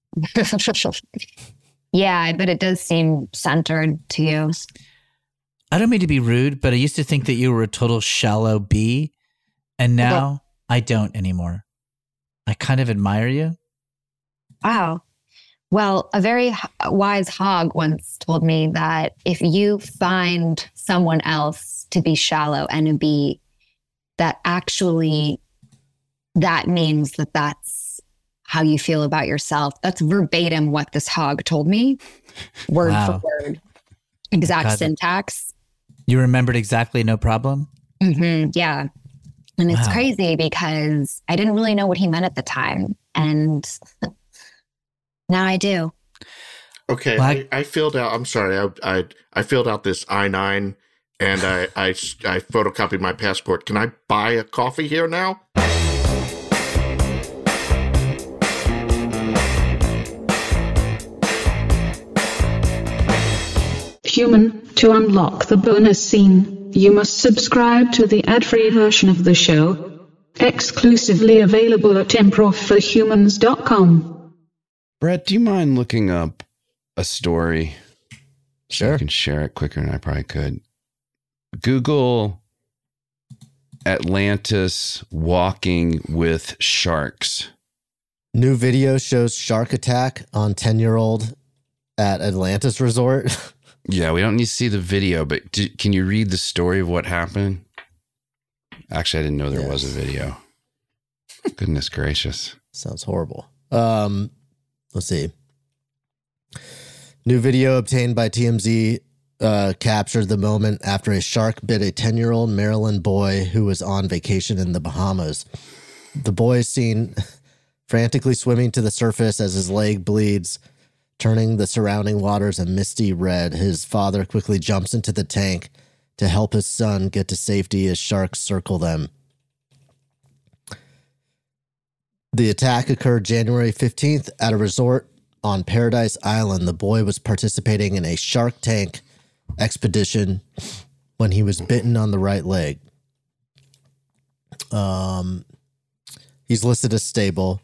Yeah, I bet it does seem centered to you. I don't mean to be rude, but I used to think that you were a total shallow bee, and now I don't anymore. I kind of admire you. Wow. Well, a very wise hog once told me that if you find someone else to be shallow and a bee, that actually that means that that's how you feel about yourself. That's verbatim what this hog told me, word for word, exact syntax. You remembered exactly, no problem? Mm-hmm, yeah. And it's crazy because I didn't really know what he meant at the time. And now I do. Okay, I filled out, I'm sorry, I filled out this I-9 and I photocopied my passport. Can I buy a coffee here now? Human, to unlock the bonus scene, you must subscribe to the ad-free version of the show, exclusively available at improvforhumans.com. Brett, do you mind looking up a story? Sure. I can share it quicker than I probably could. Google Atlantis walking with sharks. New video shows shark attack on 10-year-old at Atlantis Resort. Yeah, we don't need to see the video, but can you read the story of what happened? Actually, I didn't know there was a video. Goodness gracious. Sounds horrible. Let's see. New video obtained by TMZ captured the moment after a shark bit a 10-year-old Maryland boy who was on vacation in the Bahamas. The boy is seen frantically swimming to the surface as his leg bleeds, turning the surrounding waters a misty red. His father quickly jumps into the tank to help his son get to safety as sharks circle them. The attack occurred January 15th at a resort on Paradise Island. The boy was participating in a Shark Tank expedition when he was bitten on the right leg. He's listed as stable.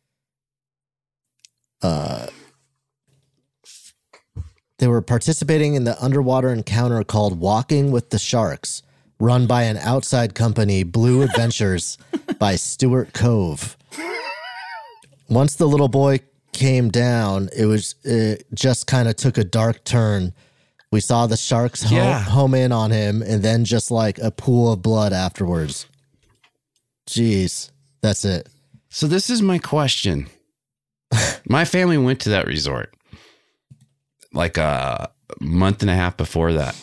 They were participating in the underwater encounter called Walking with the Sharks, run by an outside company, Blue Adventures, by Stuart Cove. Once the little boy came down, it just kind of took a dark turn. We saw the sharks home in on him, and then just like a pool of blood afterwards. Jeez, that's it. So this is my question. My family went to that resort like a month and a half before that.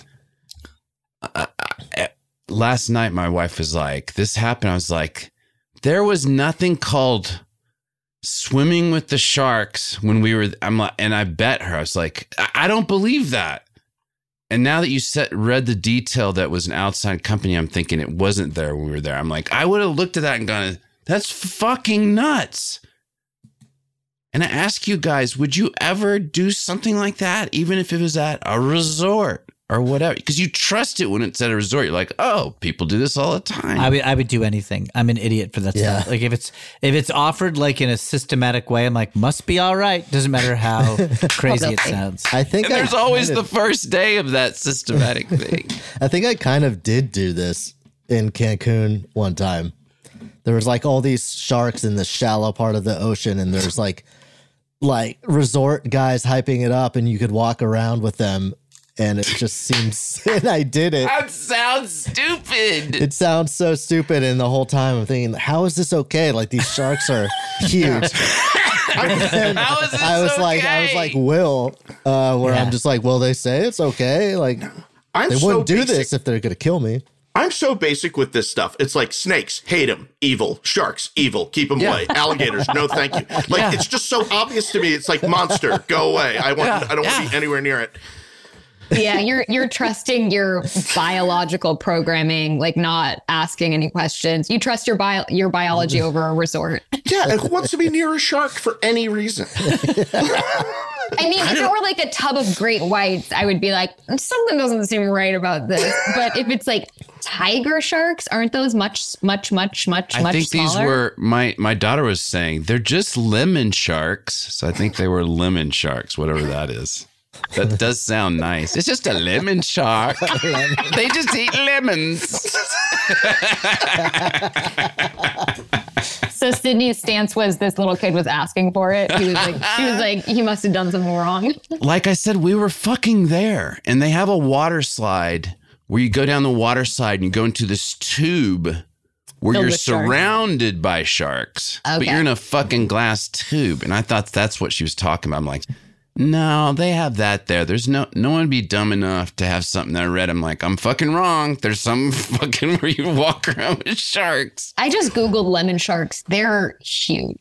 Last night, my wife was like, this happened. I was like, there was nothing called swimming with the sharks when we were, and I bet her, I was like, I don't believe that. And now that you read the detail that was an outside company, I'm thinking it wasn't there when we were there. I'm like, I would have looked at that and gone, that's fucking nuts. And I ask you guys, would you ever do something like that, even if it was at a resort or whatever? Because you trust it when it's at a resort. You're like, oh, people do this all the time. I would do anything. I'm an idiot for that stuff. Like if it's offered like in a systematic way, I'm like, must be all right. Doesn't matter how crazy it sounds. I think and there's always the first day of that systematic thing. I think I kind of did do this in Cancun one time. There was like all these sharks in the shallow part of the ocean, and there's like resort guys hyping it up, and you could walk around with them, and it just seems. And I did it. That sounds stupid. It sounds so stupid, and the whole time I'm thinking, how is this okay? Like these sharks are huge. How is this I was okay? like Will, where I'm just like, well, they say it's okay. Like they wouldn't do this if they're gonna kill me. I'm so basic with this stuff. It's like snakes, hate them, evil. Sharks, evil, keep them away. Alligators, no thank you. Like it's just so obvious to me. It's like monster, go away. I don't want to be anywhere near it. Yeah, you're trusting your biological programming, like not asking any questions. You trust your biology over a resort. Yeah, and who wants to be near a shark for any reason? I mean, if it were like a tub of great whites, I would be like, something doesn't seem right about this. But if it's like tiger sharks, aren't those much smaller? I think these were, my daughter was saying, they're just lemon sharks. So I think they were lemon sharks, whatever that is. That does sound nice. It's just a lemon shark. They just eat lemons. So Sydney's stance was this little kid was asking for it. He was like, he must have done something wrong. Like I said, we were fucking there. And they have a water slide where you go down the water slide and you go into this tube where you're surrounded by sharks. Okay. But you're in a fucking glass tube. And I thought that's what she was talking about. I'm like, no, they have that there. There's no one would be dumb enough to have something that I read. I'm like, I'm fucking wrong. There's some fucking where you walk around with sharks. I just Googled lemon sharks. They're huge.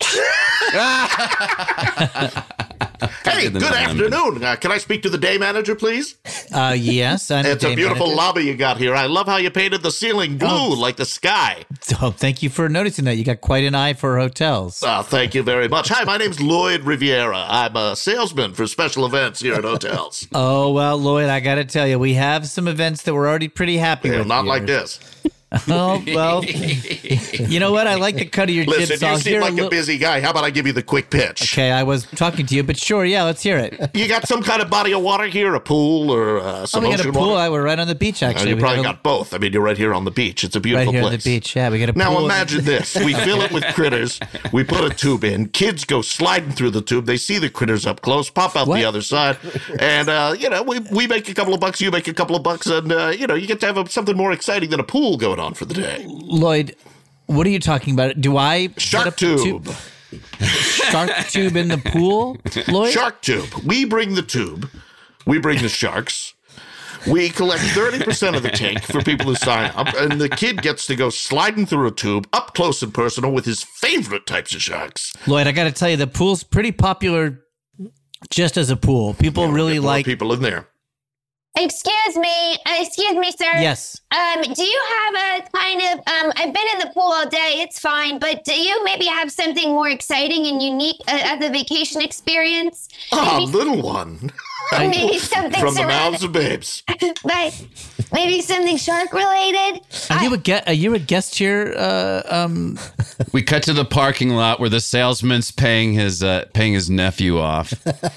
Hey, good afternoon. Can I speak to the day manager, please? Yes. It's a beautiful lobby you got here. I love how you painted the ceiling blue like the sky. Oh, thank you for noticing that. You got quite an eye for hotels. Thank you very much. Hi, my name's Lloyd Riviera. I'm a salesman for special events here at hotels. Oh, well, Lloyd, I got to tell you, we have some events that we're already pretty happy with. Not here. like this. Oh, well, you know what? I like the cut of your jib. Listen, you seem like a busy guy. How about I give you the quick pitch? Okay, I was talking to you, but sure, yeah, let's hear it. You got some kind of body of water here, a pool or some we got ocean a pool. water? We're right on the beach, actually. You probably got both. I mean, you're right here on the beach. It's a beautiful place. Right here place. on the beach, yeah. We got a pool. Now imagine this. We fill it with critters. We put a tube in. Kids go sliding through the tube. They see the critters up close, pop out the other side. And, we make a couple of bucks. You make a couple of bucks. And, you get to have something more exciting than a pool going on for the day. Lloyd, what are you talking about? Do I Shark tube? Shark tube in the pool, Lloyd? Shark tube. We bring the tube. We bring the sharks. We collect 30% of the tank for people who sign up, and the kid gets to go sliding through a tube up close and personal with his favorite types of sharks. Lloyd, I got to tell you, the pool's pretty popular just as a pool. People really like people in there. Excuse me, sir. Yes. Do you have a kind of, I've been in the pool all day, it's fine, but do you maybe have something more exciting and unique as a vacation experience? Ah, little one. Maybe something from the mouths of babes. But maybe something shark related. Are you a guest here? We cut to the parking lot where the salesman's paying his nephew off.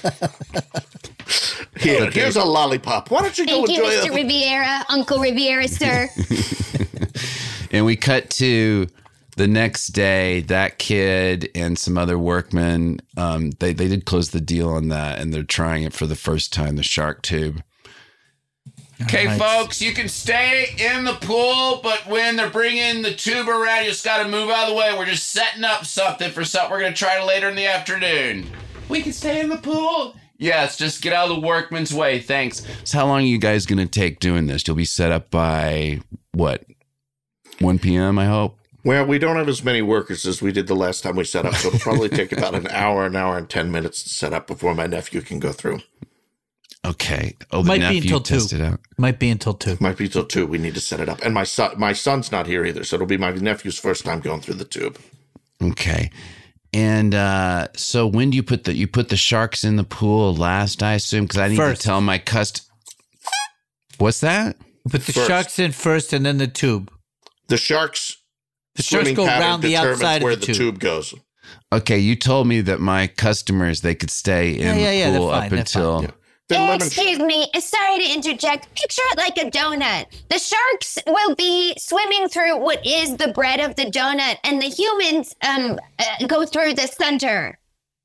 Here's a lollipop. Why don't you go enjoy it? Thank you, Mr. Riviera, Uncle Riviera, sir. And we cut to the next day. That kid and some other workmen, they did close the deal on that, and they're trying it for the first time, the shark tube. Okay, folks, you can stay in the pool, but when they're bringing the tube around, you just got to move out of the way. We're just setting up something for something we're going to try later in the afternoon. We can stay in the pool. Yes, just get out of the workman's way. Thanks. So how long are you guys going to take doing this? You'll be set up by, 1 p.m., I hope? Well, we don't have as many workers as we did the last time we set up, so it'll probably take about an hour and 10 minutes to set up before my nephew can go through. Okay. Might be until 2. Might be until 2. Might be until 2. We need to set it up. And my son's not here either, so it'll be my nephew's first time going through the tube. Okay. And so when do you put the sharks in the pool last, I assume? Because I need to tell my What's that? Put the sharks in first and then the tube. The sharks go around the outside where of the tube goes. Okay, you told me that my customers, they could stay in the pool up until... Excuse me, sorry to interject. Picture it like a donut. The sharks will be swimming through what is the bread of the donut, and the humans go through the center.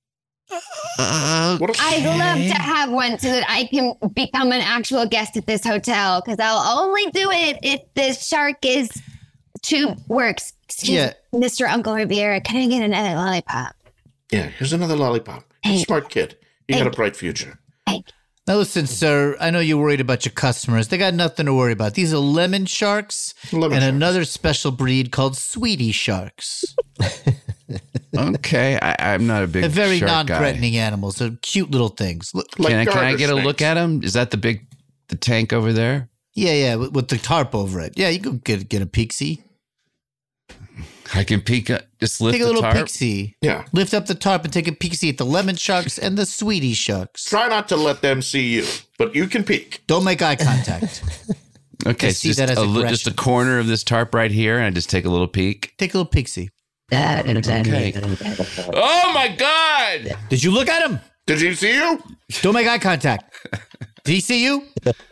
I'd love to have one so that I can become an actual guest at this hotel, because I'll only do it if the shark tube works. Excuse me, Mr. Uncle Riviera, can I get another lollipop? Yeah, here's another lollipop. You're a smart kid. You got a bright future. Now listen, sir, I know you're worried about your customers. They got nothing to worry about. These are lemon sharks another special breed called Sweetie sharks. Okay, I'm not a big They're very shark non-threatening guy. animals. They're cute little things. Can I get a look at them? Is that the tank over there? Yeah, with the tarp over it. Yeah, you can get a peek-see. I can peek. Just lift Take a the little tarp. peek-see. Yeah. Lift up the tarp and take a peek-see at the lemon sharks and the Sweetie sharks. Try not to let them see you, but you can peek. Don't make eye contact. Okay, see just that as just a corner of this tarp right here, and I just take a little peek. Take a little peek-see. Okay. Oh my God! Did you look at him? Did he see you? Don't make eye contact. Did he see you?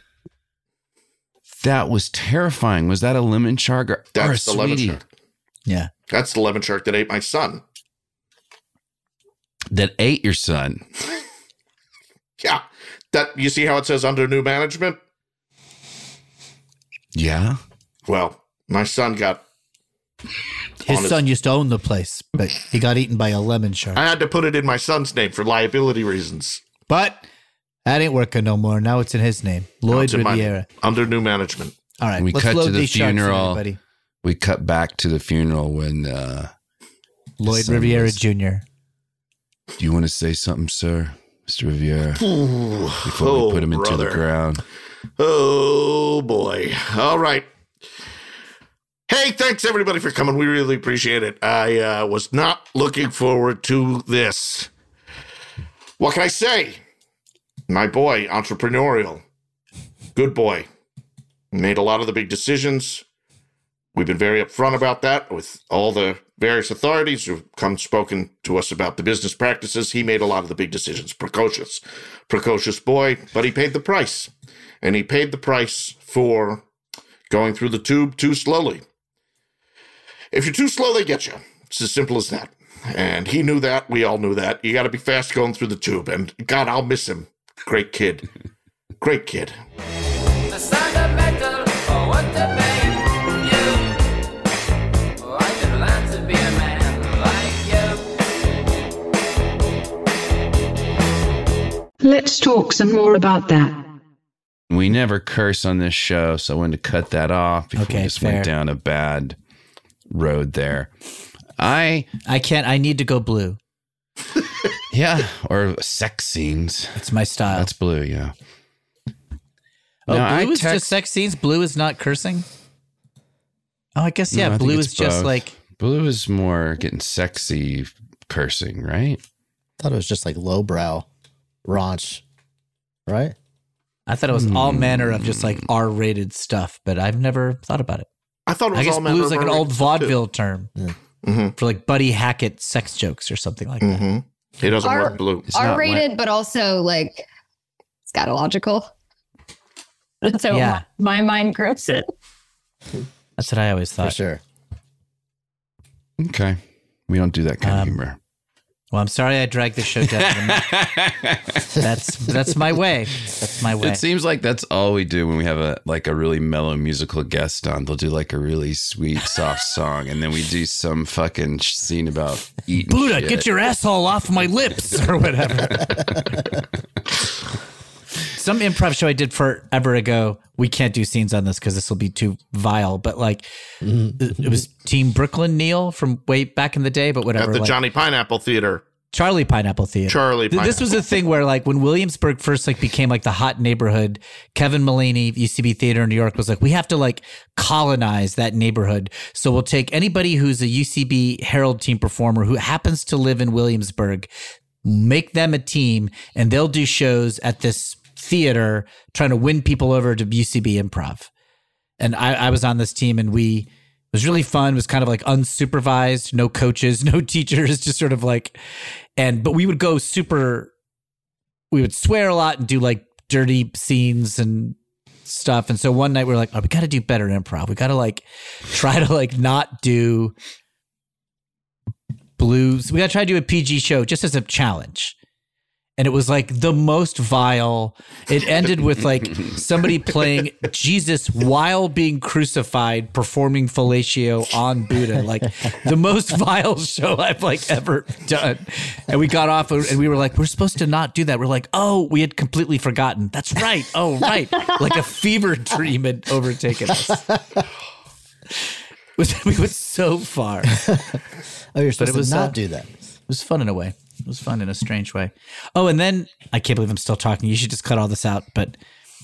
That was terrifying. Was that a lemon shark or That's a the lemon sweetie? shark. Yeah. That's the lemon shark that ate my son. That ate your son. Yeah. That you see how it says under new management? Yeah. Well, my son got His son used to own the place, but he got eaten by a lemon shark. I had to put it in my son's name for liability reasons. But that ain't working no more. Now it's in his name, Lloyd It's in my- Riviera. under new management. All right, We let's cut load to the these sharks in, funeral. everybody. We cut back to the funeral when Lloyd son Riviera was- Jr. Do you want to say something, sir, Mr. Riviera? Ooh, Before we put him into the brother. ground. Oh, boy. All right. Hey, thanks everybody for coming. We really appreciate it. I was not looking forward to this. What can I say? My boy, entrepreneurial. Good boy. Made a lot of the big decisions. We've been very upfront about that with all the various authorities who've come spoken to us about the business practices. He made a lot of the big decisions. Precocious boy, but he paid the price. And he paid the price for going through the tube too slowly. If you're too slow, they get you. It's as simple as that. And he knew that. We all knew that. You got to be fast going through the tube. And God, I'll miss him. Great kid. Great kid. Let's talk some more about that. We never curse on this show, so I wanted to cut that off before Okay, we just fair. went down a bad road there. I can't. I need to go blue. Yeah, or sex scenes. It's my style. That's blue, yeah. Oh, Now, blue is just sex scenes? Blue is not cursing? Oh, I guess, yeah. No, I think blue it's is just both. like... Blue is more getting sexy cursing, right? Thought it was just like lowbrow raunch, right? I thought it was all manner of just like R-rated stuff, but I've never thought about it. I thought it was I guess all manner blue of is like an R-rated old stuff, too. vaudeville term for like Buddy Hackett sex jokes or something like that. He doesn't work blue. R-rated, but also like scatological. So Yeah. my mind grips it. That's what I always thought. For sure. Okay. We don't do that kind of humor. Well, I'm sorry I dragged the show down. That's my way. That's my way. It seems like that's all we do when we have a really mellow musical guest on. They'll do like a really sweet, soft song, and then we do some fucking scene about eating Buddha, shit. get your asshole off my lips or whatever. Some improv show I did forever ago. We can't do scenes on this because this will be too vile. But like, it was Team Brooklyn Neal from way back in the day. But whatever. At the like, Johnny Pineapple Theater. Charlie Pineapple Theater. Charlie This was a thing where like when Williamsburg first like became like the hot neighborhood, Kevin Mullaney, UCB Theater in New York was like, we have to like colonize that neighborhood. So we'll take anybody who's a UCB Herald team performer who happens to live in Williamsburg, make them a team, and they'll do shows at this theater trying to win people over to UCB Improv. And I was on this team, and it was really fun. It was kind of like unsupervised, no coaches, no teachers, just sort of like, but we would go we would swear a lot and do like dirty scenes and stuff. And so one night we were like, oh, we got to do better improv. We got to like try to like not do blues. We got to try to do a PG show just as a challenge. And it was like the most vile. It ended with like somebody playing Jesus while being crucified, performing fellatio on Buddha. Like the most vile show I've like ever done. And we got off and we were like, we're supposed to not do that. We're like, oh, we had completely forgotten. That's right. Oh, right. Like a fever dream had overtaken us. We went so far. Oh, you're supposed to not do that. It was fun in a way. It was fun in a strange way. Oh, and then I can't believe I'm still talking. You should just cut all this out. But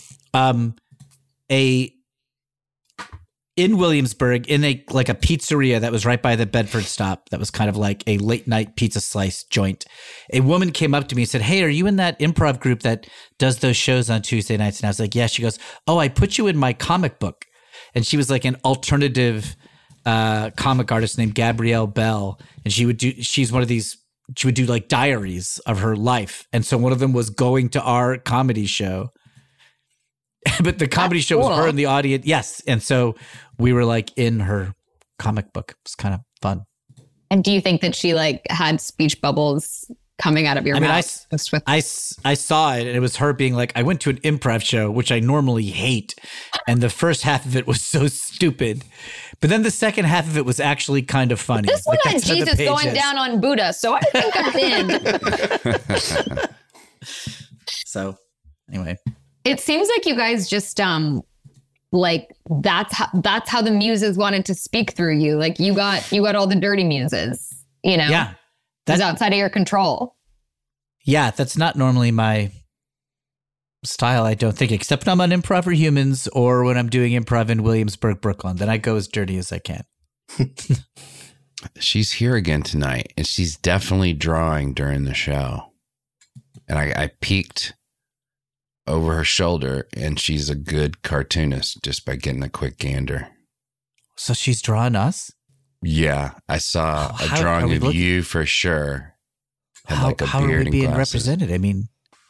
in Williamsburg, in a pizzeria that was right by the Bedford stop, that was kind of like a late night pizza slice joint, a woman came up to me and said, "Hey, are you in that improv group that does those shows on Tuesday nights?" And I was like, "Yeah." She goes, "Oh, I put you in my comic book." And she was like an alternative comic artist named Gabrielle Bell, and she would do like diaries of her life. And so one of them was going to our comedy show. But the comedy show was her in the audience. Yes. And so we were like in her comic book. It was kind of fun. And do you think that she like had speech bubbles coming out of your mouth? I saw it, and it was her being like, I went to an improv show, which I normally hate. And the first half of it was so stupid. But then the second half of it was actually kind of funny. This one had Jesus going down on Buddha, so I think I'm in. So, anyway. It seems like you guys just like that's how the muses wanted to speak through you. Like you got all the dirty muses, you know? Yeah. That's outside of your control. Yeah, that's not normally my style, I don't think, except when I'm on Improv for Humans or when I'm doing improv in Williamsburg, Brooklyn. Then I go as dirty as I can. She's here again tonight, and she's definitely drawing during the show. And I peeked over her shoulder, and she's a good cartoonist just by getting a quick gander. So she's drawing us? Yeah, I saw a drawing of you for sure. How are we being represented? I mean,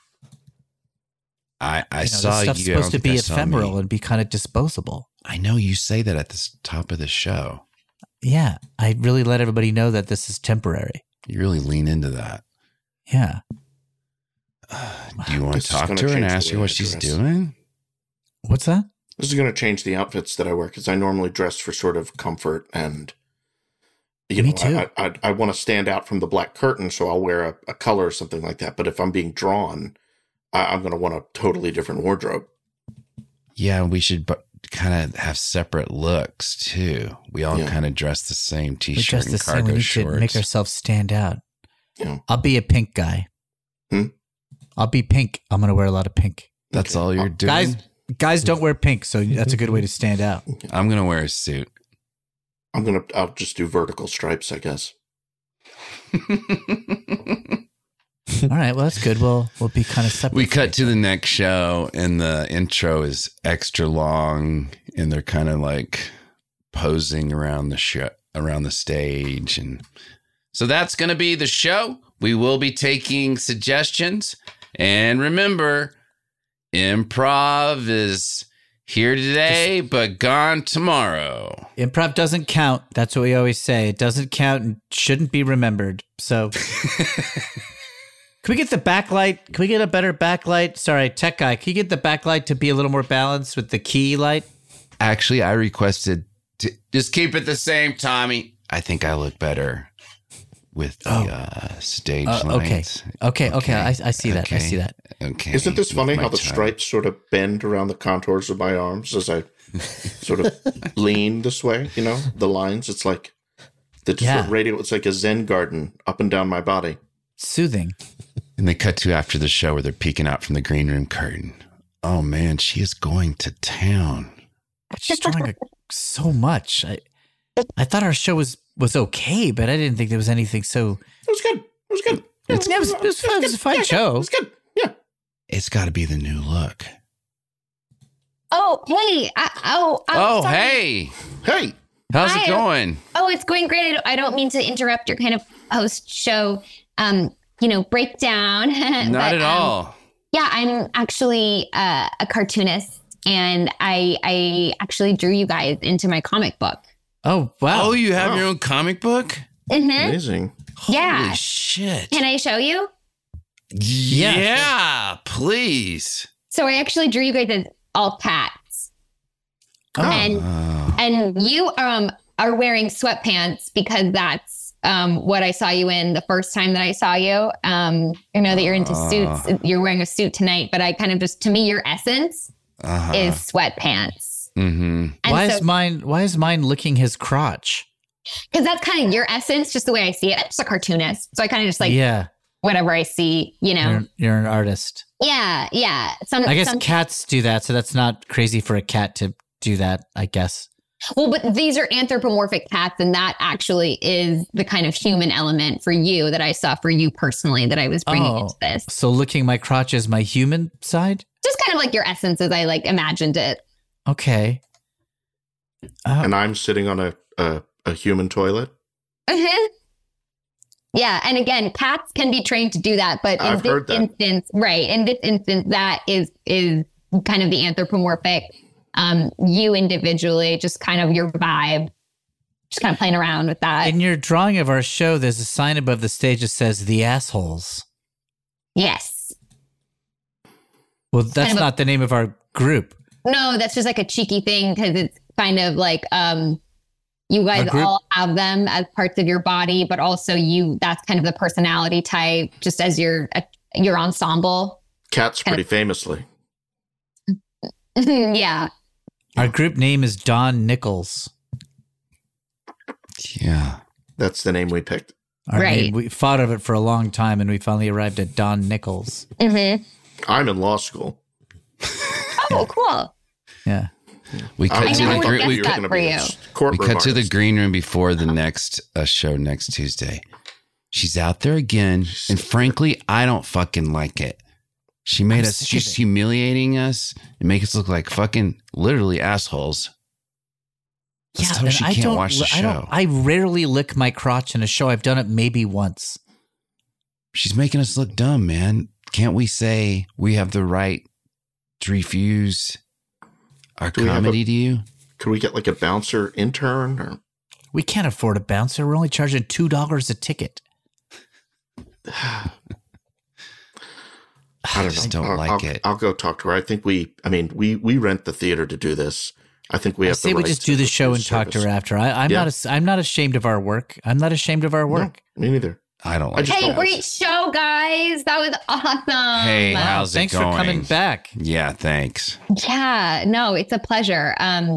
I saw you. Stuff's supposed to be ephemeral and be kind of disposable. I know you say that at the top of the show. Yeah, I really let everybody know that this is temporary. You really lean into that. Yeah. Do you want to talk to her and ask her what she's doing? What's that? This is going to change the outfits that I wear because I normally dress for sort of comfort and, Me too. I want to stand out from the black curtain, so I'll wear a color or something like that. But if I'm being drawn, I'm going to want a totally different wardrobe. Yeah, we should kind of have separate looks too. We all kind of dress the same t-shirt and cargo shorts. We need to make ourselves stand out. Yeah. I'll be a pink guy. I'll be pink. I'm going to wear a lot of pink. That's all you're doing? Guys don't wear pink, so that's a good way to stand out. I'm going to wear a suit. I'll just do vertical stripes, I guess. All right, well, that's good. We'll be kind of separate. We cut to the next show, and the intro is extra long, and they're kind of like posing around the stage, and so that's going to be the show. We will be taking suggestions, and remember, improv is here today, but gone tomorrow. Improv doesn't count. That's what we always say. It doesn't count and shouldn't be remembered. So, can we get the backlight? Can we get a better backlight? Sorry, tech guy. Can you get the backlight to be a little more balanced with the key light? Actually, I requested to just keep it the same, Tommy. I think I look better with the stage lights. Okay. I see that. I see that. Okay. Isn't this funny how the stripes sort of bend around the contours of my arms as I sort of lean this way? You know, the lines. It's like the radio. It's like a Zen garden up and down my body. Soothing. And they cut to after the show where they're peeking out from the green room curtain. Oh man, she is going to town. She's drawing so much. I thought our show was okay, but I didn't think there was anything so. It was good. It was a fine show. It was good. Yeah. It's got to be the new look. Oh, hey. Hey. Hey. How's it going? Oh, it's going great. I don't mean to interrupt your kind of post-show, breakdown. Not at all. Yeah, I'm actually a cartoonist, and I actually drew you guys into my comic book. Oh, wow. Oh, you have your own comic book? Mm-hmm. Amazing. Yeah. Holy shit. Can I show you? Yeah, please. So I actually drew you guys as all cats. Oh. And you are wearing sweatpants because that's what I saw you in the first time that I saw you. I know that you're into suits. You're wearing a suit tonight, but I kind of just, to me, your essence is sweatpants. Mm-hmm. Why is mine licking his crotch? Because that's kind of your essence, just the way I see it. I'm just a cartoonist. So I kind of just whatever I see, You're an artist. Yeah. I guess cats do that, so that's not crazy for a cat to do that, I guess. Well, but these are anthropomorphic cats, and that actually is the kind of human element for you that I saw for you personally that I was bringing into this. So licking my crotch is my human side? Just kind of like your essence as I imagined it. Okay. And I'm sitting on a human toilet? Mm-hmm. Yeah, and again, cats can be trained to do that, but in this instance, that is kind of the anthropomorphic. You individually, just kind of your vibe, just kind of playing around with that. In your drawing of our show, there's a sign above the stage that says "The Assholes." Yes. Well, that's not the name of our group. No, that's just like a cheeky thing because it's kind of like you guys all have them as parts of your body, but also that's kind of the personality type, just as your ensemble. Cats pretty famously. Yeah. Our group name is Don Nichols. Yeah. That's the name we picked. We thought of it for a long time, and we finally arrived at Don Nichols. Mm-hmm. I'm in law school. Oh, cool. Yeah. We cut to the green room before the next show next Tuesday. She's out there again, and frankly, I don't fucking like it. She's humiliating us and make us look like fucking literally assholes. Let's tell her she can't watch the show. I rarely lick my crotch in a show. I've done it maybe once. She's making us look dumb, man. Can't we say we have the right to refuse our comedy to you? Could we get like a bouncer intern? Or? We can't afford a bouncer. We're only charging $2 a ticket. I don't know. I'll go talk to her. I think we rent the theater to do this. I think we have to. We just do the show and talk to her after. I'm not ashamed of our work. I'm not ashamed of our work. No, me neither. I don't like it. Hey, great show, guys. That was awesome. Hey, how's it going? Thanks for coming back. Yeah, thanks. Yeah, no, it's a pleasure.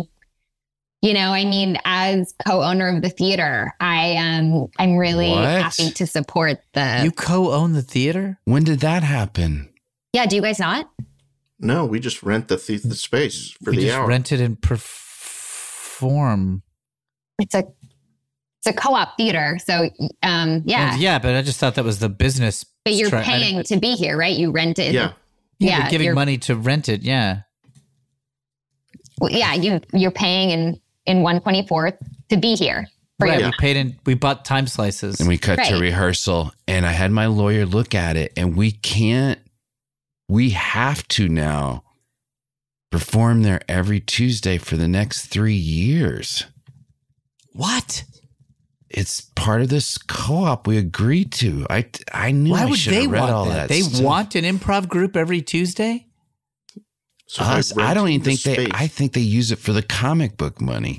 As co-owner of the theater, I'm really happy to support the. You co-own the theater? When did that happen? Yeah, do you guys not? No, we just rent the space for the hour. We just rent it and perform. It's a co-op theater, so yeah. Yeah, but I just thought that was the business. But you're paying to be here, right? You rent it. Yeah. You're giving money to rent it. Yeah. Well, yeah, you're paying in 1/24th to be here. Right, we bought time slices. And we cut to rehearsal, and I had my lawyer look at it, and we have to now perform there every Tuesday for the next 3 years. What? It's part of this co-op we agreed to. I knew Why I would should have read all that. They want an improv group every Tuesday? So I don't even think I think they use it for the comic book money.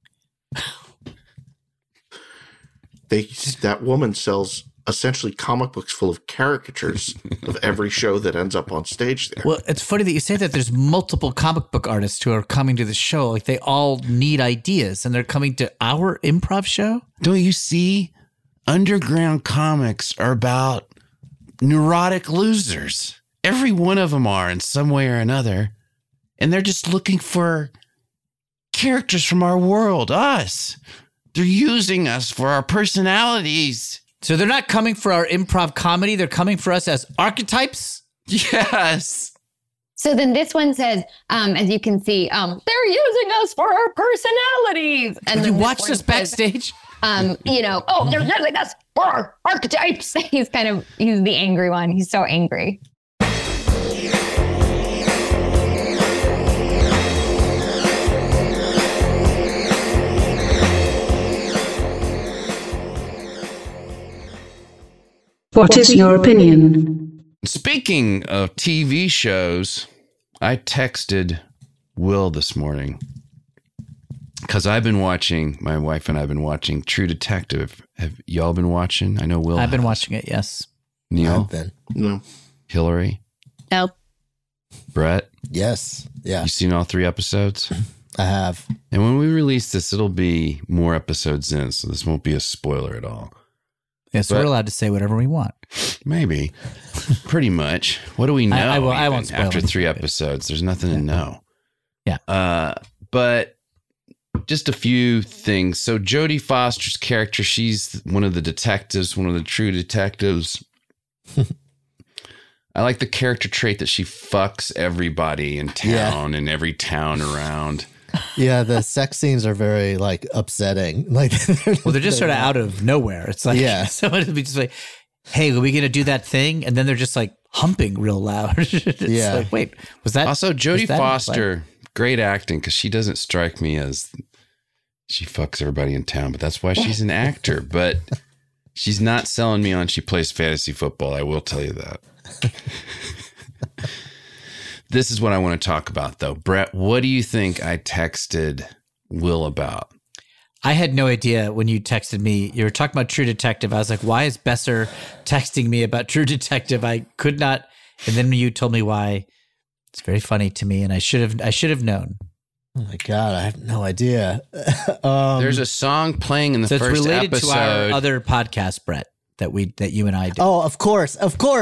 That woman sells essentially comic books full of caricatures of every show that ends up on stage there. Well, it's funny that you say that. There's multiple comic book artists who are coming to the show. Like, they all need ideas, and they're coming to our improv show. Don't you see? Underground comics are about neurotic losers. Every one of them are in some way or another. And they're just looking for characters from our world, us. They're using us for our personalities. So they're not coming for our improv comedy. They're coming for us as archetypes? Yes. So then this one says, as you can see, they're using us for our personalities. And you watched us backstage? They're using us for our archetypes. He's the angry one. He's so angry. What is your opinion? Speaking of TV shows, I texted Will this morning because my wife and I have been watching True Detective. Have y'all been watching? I know Will. I've been watching it, yes. Neil? I've been. No. Hillary? Nope. Brett? Yes. Yeah. You seen all 3 episodes? I have. And when we release this, it'll be more episodes in, so this won't be a spoiler at all. Yeah, so we're allowed to say whatever we want. Maybe. Pretty much. What do we know? I won't spoil after anything. 3 episodes. There's nothing to know. Yeah. But just a few things. So Jodie Foster's character, she's one of the detectives, one of the true detectives. I like the character trait that she fucks everybody in town and every town around. Yeah, the sex scenes are very like upsetting. Like, well, they're just sort of out of nowhere. It's like someone would be just like, "Hey, are we gonna do that thing?" And then they're just like humping real loud. It's like, wait, was that also Jodie Foster? Great acting because she doesn't strike me as she fucks everybody in town, but that's why she's an actor. But she's not selling me on she plays fantasy football. I will tell you that. This is what I want to talk about, though. Brett, what do you think I texted Will about? I had no idea when you texted me. You were talking about True Detective. I was like, why is Besser texting me about True Detective? I could not. And then you told me why. It's very funny to me, and I should have known. Oh my God, I have no idea. There's a song playing in the first episode. It's related to our other podcast, Brett, that you and I did. Oh, of course,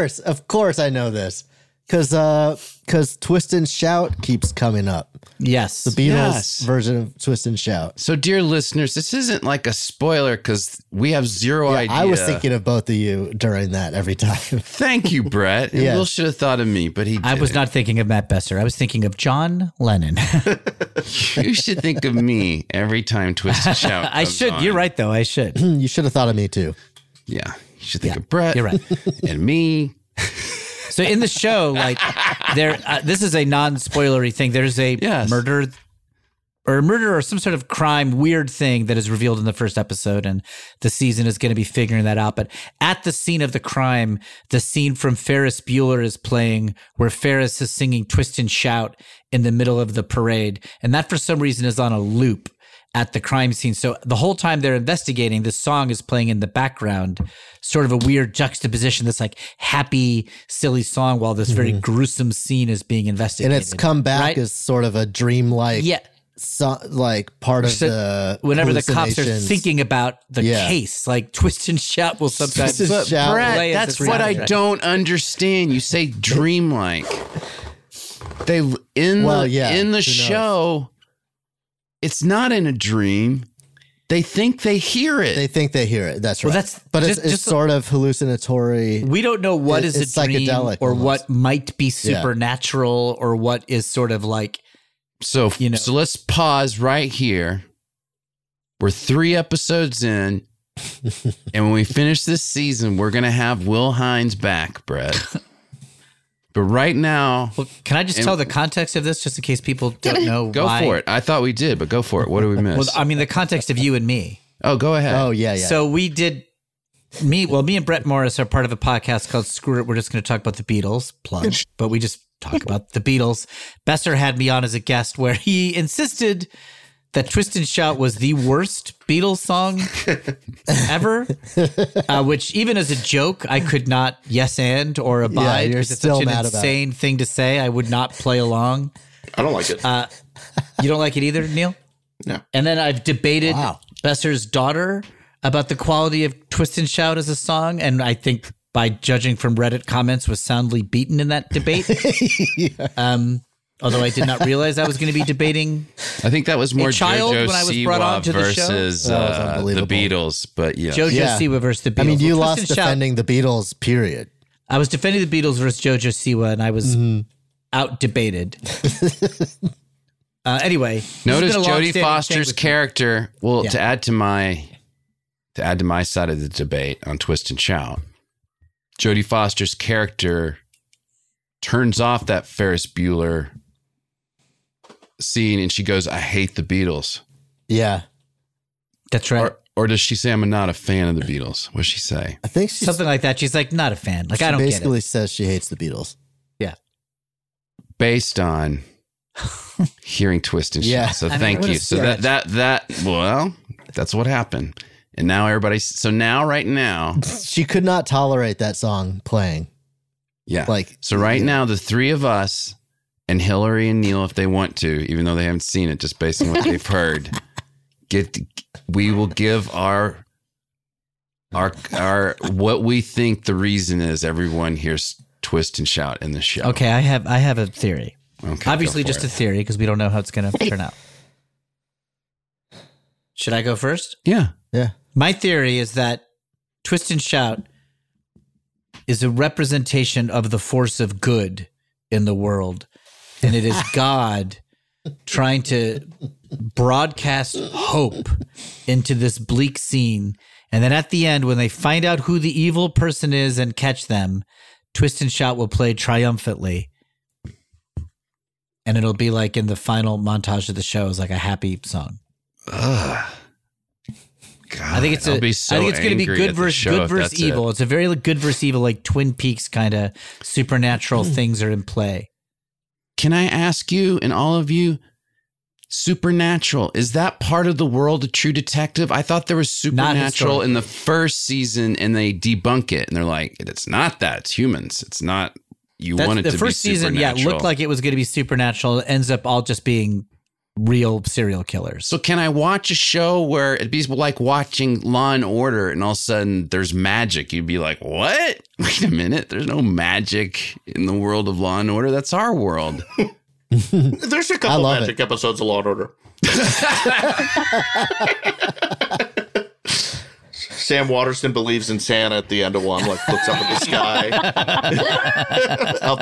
I know this because Twist and Shout keeps coming up. Yes, the Beatles version of Twist and Shout. So, dear listeners, this isn't like a spoiler because we have zero idea. I was thinking of both of you during that every time. Thank you, Brett. And Will should have thought of me, but he didn't. I was not thinking of Matt Besser. I was thinking of John Lennon. You should think of me every time Twist and Shout. I should. On. You're right, though. I should. You should have thought of me too. Yeah, you should think of Brett. You're right. And me. So in the show, like this is a non-spoilery thing. There's a murder or some sort of crime, weird thing that is revealed in the first episode, and the season is going to be figuring that out. But at the scene of the crime, the scene from Ferris Bueller is playing, where Ferris is singing "Twist and Shout" in the middle of the parade, and that for some reason is on a loop at the crime scene. So the whole time they're investigating, this song is playing in the background, sort of a weird juxtaposition, this like happy, silly song while this very gruesome scene is being investigated. And it's come back as sort of a dreamlike, like part of the whenever the cops are thinking about the case, like Twist and Shout will sometimes. But Brett, that's what I don't understand. You say dreamlike. They in the show. It's not in a dream. They think they hear it. That's right. But it's sort of hallucinatory. We don't know what is a dream psychedelic or almost. What might be supernatural or what is sort of like. So let's pause right here. We're 3 episodes in, and when we finish this season, we're going to have Will Hines back, Brett. But right now... Well, can I just tell the context of this, just in case people don't know Go for it. I thought we did, but go for it. What did we miss? Well, I mean, the context of you and me. Oh, go ahead. Oh, yeah. So we did... Me and Brett Morris are part of a podcast called Screw It. We're just going to talk about the Beatles. Plug. But we just talk about the Beatles. Besser had me on as a guest where he insisted that Twist and Shout was the worst Beatles song ever, which even as a joke, I could not yes and or abide. You're it's still such an mad insane thing to say. I would not play along. I don't like it. You don't like it either, Neil? No. And then I've debated Besser's daughter about the quality of Twist and Shout as a song, and I think by judging from Reddit comments was soundly beaten in that debate. Although I did not realize I was going to be debating. I think that was more JoJo when I was brought on to versus the Beatles. But yeah, JoJo Siwa versus the Beatles. I mean, you lost defending the Beatles. Period. I was defending the Beatles versus JoJo Siwa, and I was out debated. Anyway, notice Jodie Foster's character. Well, to add to my side of the debate on Twist and Shout, Jodie Foster's character turns off that Ferris Bueller scene and she goes, "I hate the Beatles." Yeah, that's right. Or does she say, I'm not a fan of the Beatles? What's she say? I think she's Something like that. She's like, not a fan. Like, I don't get it. She basically says she hates the Beatles. Yeah. Based on hearing Twist and Shout. Yeah. So I mean, thank what a you. So stretch. well, that's what happened. And now right now. She could not tolerate that song playing. Yeah. Like, so right now, the three of us and Hillary and Neil, if they want to, even though they haven't seen it, just based on what they've heard, we will give our what we think the reason is everyone hears Twist and Shout in the show. Okay, I have a theory. Okay, Obviously, go for just it. a theory because we don't know how it's going to turn out. Should I go first? Yeah. Yeah. My theory is that Twist and Shout is a representation of the force of good in the world. And it is God trying to broadcast hope into this bleak scene. And then at the end, when they find out who the evil person is and catch them, Twist and Shout will play triumphantly. And it'll be like in the final montage of the show is like a happy song. Ugh. God, I think it's I'll be so I think it's going to be angry good at the versus show good if versus that's evil. it. It's a very good versus evil, like Twin Peaks kind of supernatural things are in play. Can I ask you and all of you, Supernatural, is that part of the world of True Detective? I thought there was Supernatural in the first season and they debunk it and they're like, it's not that, it's humans. It's not, want it to be the first season, supernatural. looked like it was going to be supernatural. It ends up all just being real serial killers. So can I watch a show where it'd be like watching Law and Order and all of a sudden there's magic? You'd be like, what? Wait a minute. There's no magic in the world of Law and Order. That's our world. There's a couple magic episodes of Law and Order. Sam Waterston believes in Santa at the end of one, like looks up at the sky out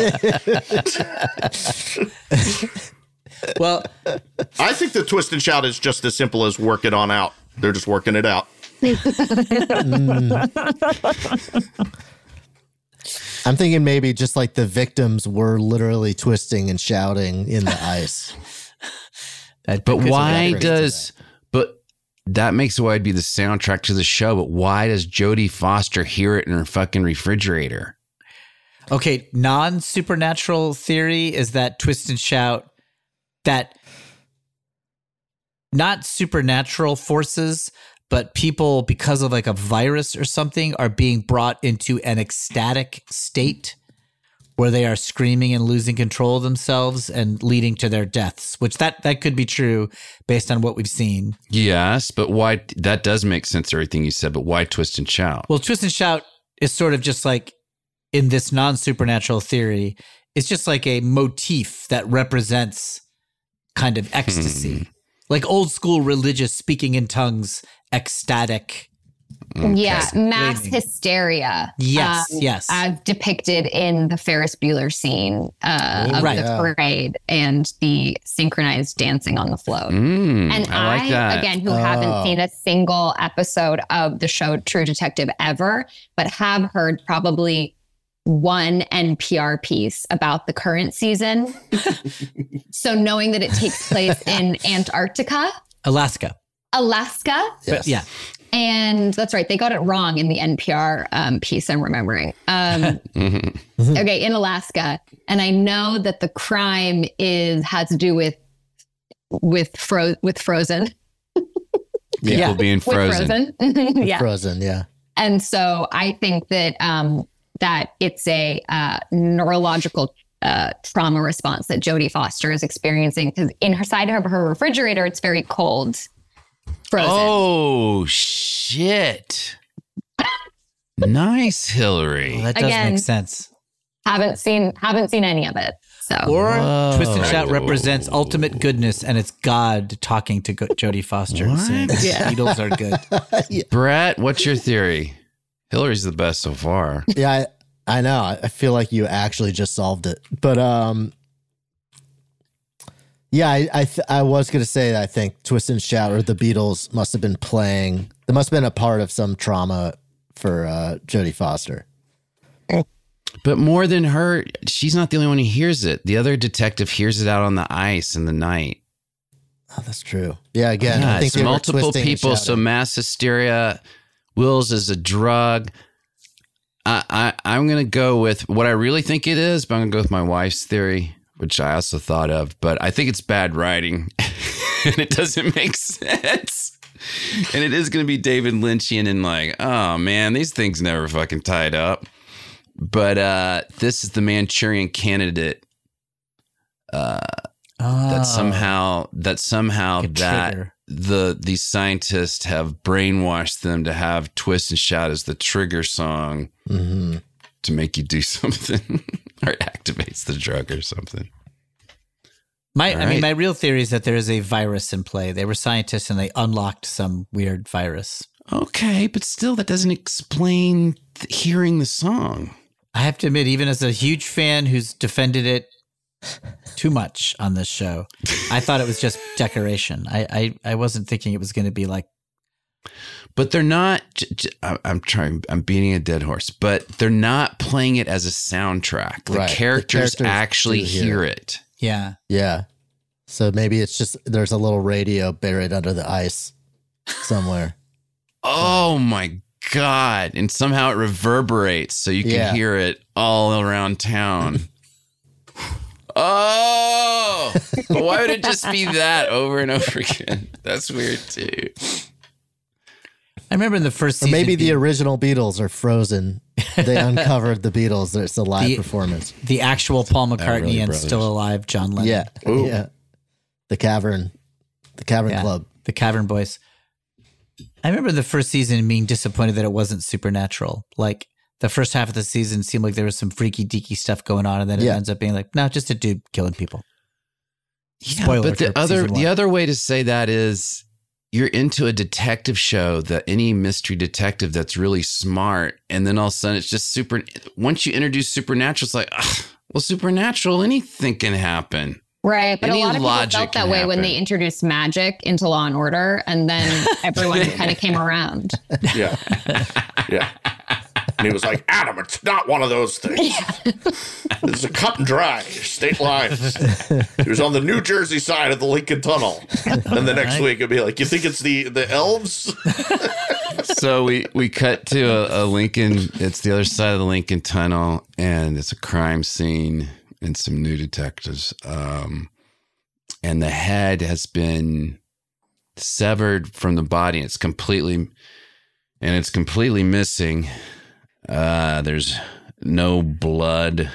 the window. Well, I think the Twist and Shout is just as simple as work it on out. They're just working it out. I'm thinking maybe just like the victims were literally twisting and shouting in the ice. But why does, but that makes why it'd be the soundtrack to the show, but why does Jodie Foster hear it in her fucking refrigerator? Okay, non-supernatural theory is that Twist and Shout, that not supernatural forces, but people, because of like a virus or something, are being brought into an ecstatic state where they are screaming and losing control of themselves and leading to their deaths, which that could be true based on what we've seen. Yes, but why? That does make sense, everything you said, but why Twist and Shout? Well, Twist and Shout is sort of just like, in this non-supernatural theory, it's just like a motif that represents kind of ecstasy. Like old school religious speaking in tongues, ecstatic. Yeah, mass Screaming. hysteria. Yes, yes. As depicted in the Ferris Bueller scene of the parade and the synchronized dancing on the float. And I like that. again, who haven't seen a single episode of the show True Detective ever, but have heard probably one NPR piece about the current season. So knowing that it takes place in Antarctica, Alaska. Yes. Yeah. and that's right, they got it wrong in the NPR piece I'm remembering. Okay, in Alaska. And I know that the crime has to do with Frozen. People being frozen. With Frozen. Yeah. Frozen, yeah. And so I think that that it's a neurological trauma response that Jodie Foster is experiencing, because inside of her refrigerator, it's very cold. Frozen. Oh, shit. Nice, Hillary. Well, that does Again, make sense. Haven't seen any of it. So Or Twist and Shout represents ultimate goodness, and it's God talking to Jodie Foster and saying, Beatles are good. Brett, what's your theory? Hillary's the best so far. Yeah, I know. I feel like you actually just solved it. But yeah, I was going to say that I think Twist and Shout or the Beatles must have been playing. There must have been a part of some trauma for Jodie Foster. But more than her, she's not the only one who hears it. The other detective hears it out on the ice in the night. Oh, that's true. Yeah, again, Yeah, I think it's they were multiple twisting and people, so shouting. mass hysteria. Will's is a drug. I'm going to go with what I really think it is, but I'm going to go with my wife's theory, which I also thought of. But I think it's bad writing, and it doesn't make sense. And it is going to be David Lynchian and like, oh, man, these things never fucking tied up. But this is the Manchurian Candidate that somehow trigger. these scientists have brainwashed them to have Twist and Shout as the trigger song to make you do something or it activates the drug or something. My real theory is that there is a virus in play. They were scientists and they unlocked some weird virus. Okay, but still that doesn't explain hearing the song. I have to admit, even as a huge fan who's defended it too much on this show, I thought it was just decoration. I wasn't thinking it was going to be like. But they're not. I'm beating a dead horse. But they're not playing it as a soundtrack. The characters actually hear it. Yeah. Yeah. So maybe it's just there's a little radio buried under the ice somewhere. Oh my God. And somehow it reverberates so you can hear it all around town. Oh, but why would it just be that over and over again? That's weird too. I remember in the first Or season. maybe the original Beatles are frozen. They uncovered the Beatles. It's a live performance. The actual Paul McCartney Everly and Brothers. still alive John Lennon. Yeah. Ooh. Yeah. The Cavern Club. The Cavern Boys. I remember the first season being disappointed that it wasn't supernatural. Like the first half of the season seemed like there was some freaky deaky stuff going on, and then it ends up being like, no, just a dude killing people. Yeah, Spoiler but for season 1. the other way to say that is you're into a detective show, that any mystery detective that's really smart, and then all of a sudden it's just super. Once you introduce supernatural, it's like, well, supernatural, anything can happen. Right, but Any a lot of people logic felt that can way when happen. they introduced magic into Law and Order, and then everyone kind of came around. Yeah. Yeah. And he was like, Adam, it's not one of those things. This is a cut and dry state line. He was on the New Jersey side of the Lincoln Tunnel. And the next week it'd be like, you think it's the elves? So we cut to a Lincoln. It's the other side of the Lincoln Tunnel, and it's a crime scene and some new detectives. And the head has been severed from the body. It's completely missing. There's no blood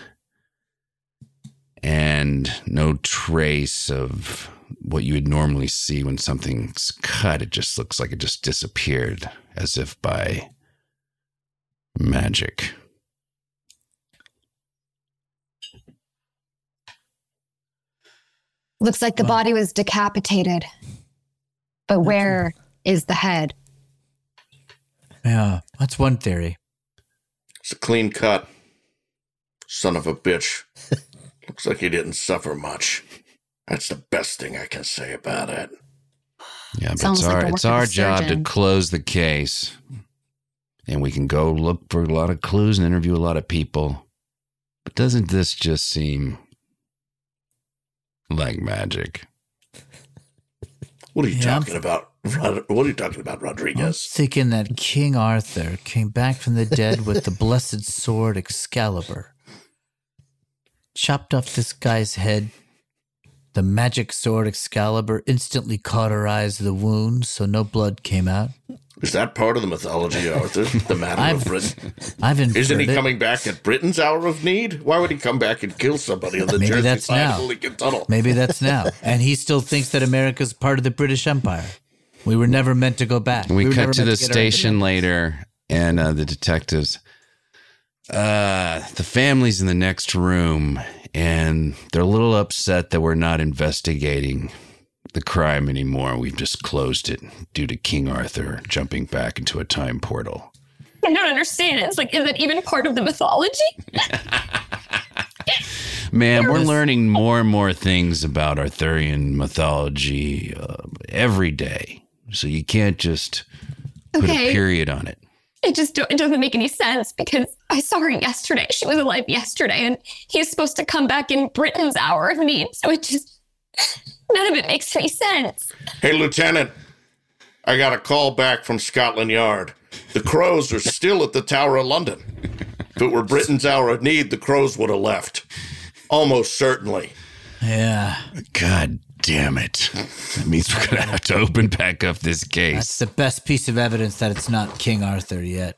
and no trace of what you would normally see when something's cut. It just looks like it just disappeared, as if by magic. Looks like the body was decapitated. But where is the head? Yeah, that's one theory. It's a clean cut. Son of a bitch. Looks like he didn't suffer much. That's the best thing I can say about it. Yeah, but Sounds like the it's work of our a job to surgeon. close the case. And we can go look for a lot of clues and interview a lot of people. But doesn't this just seem like magic? What are you Yeah, talking about? What are you talking about, I'm Rodriguez? thinking that King Arthur came back from the dead with the blessed sword Excalibur. Chopped off this guy's head. The magic sword Excalibur instantly cauterized the wound, so no blood came out. Is that part of the mythology, Arthur? The matter of Britain? I've inferred Isn't he it. coming back at Britain's hour of need? Why would he come back and kill somebody on the Maybe Jersey that's side now. of the Lincoln Tunnel? Maybe that's now. And he still thinks that America's part of the British Empire. We were never meant to go back. We were cut never to meant the get our station independence. later, and the detectives. The family's in the next room, and they're a little upset that we're not investigating the crime anymore. We've just closed it due to King Arthur jumping back into a time portal. I don't understand. It's like, is it even part of the mythology? Man, we're learning more and more things about Arthurian mythology every day. So you can't just put a period on it. It doesn't make any sense because I saw her yesterday. She was alive yesterday, and he's supposed to come back in Britain's hour of need. So it just None of it makes any sense. Hey, Lieutenant, I got a call back from Scotland Yard. The Crows are still at the Tower of London. If it were Britain's hour of need, the Crows would have left. Almost certainly. Yeah. God damn it. That means we're going to have to open back up this case. That's the best piece of evidence that it's not King Arthur yet.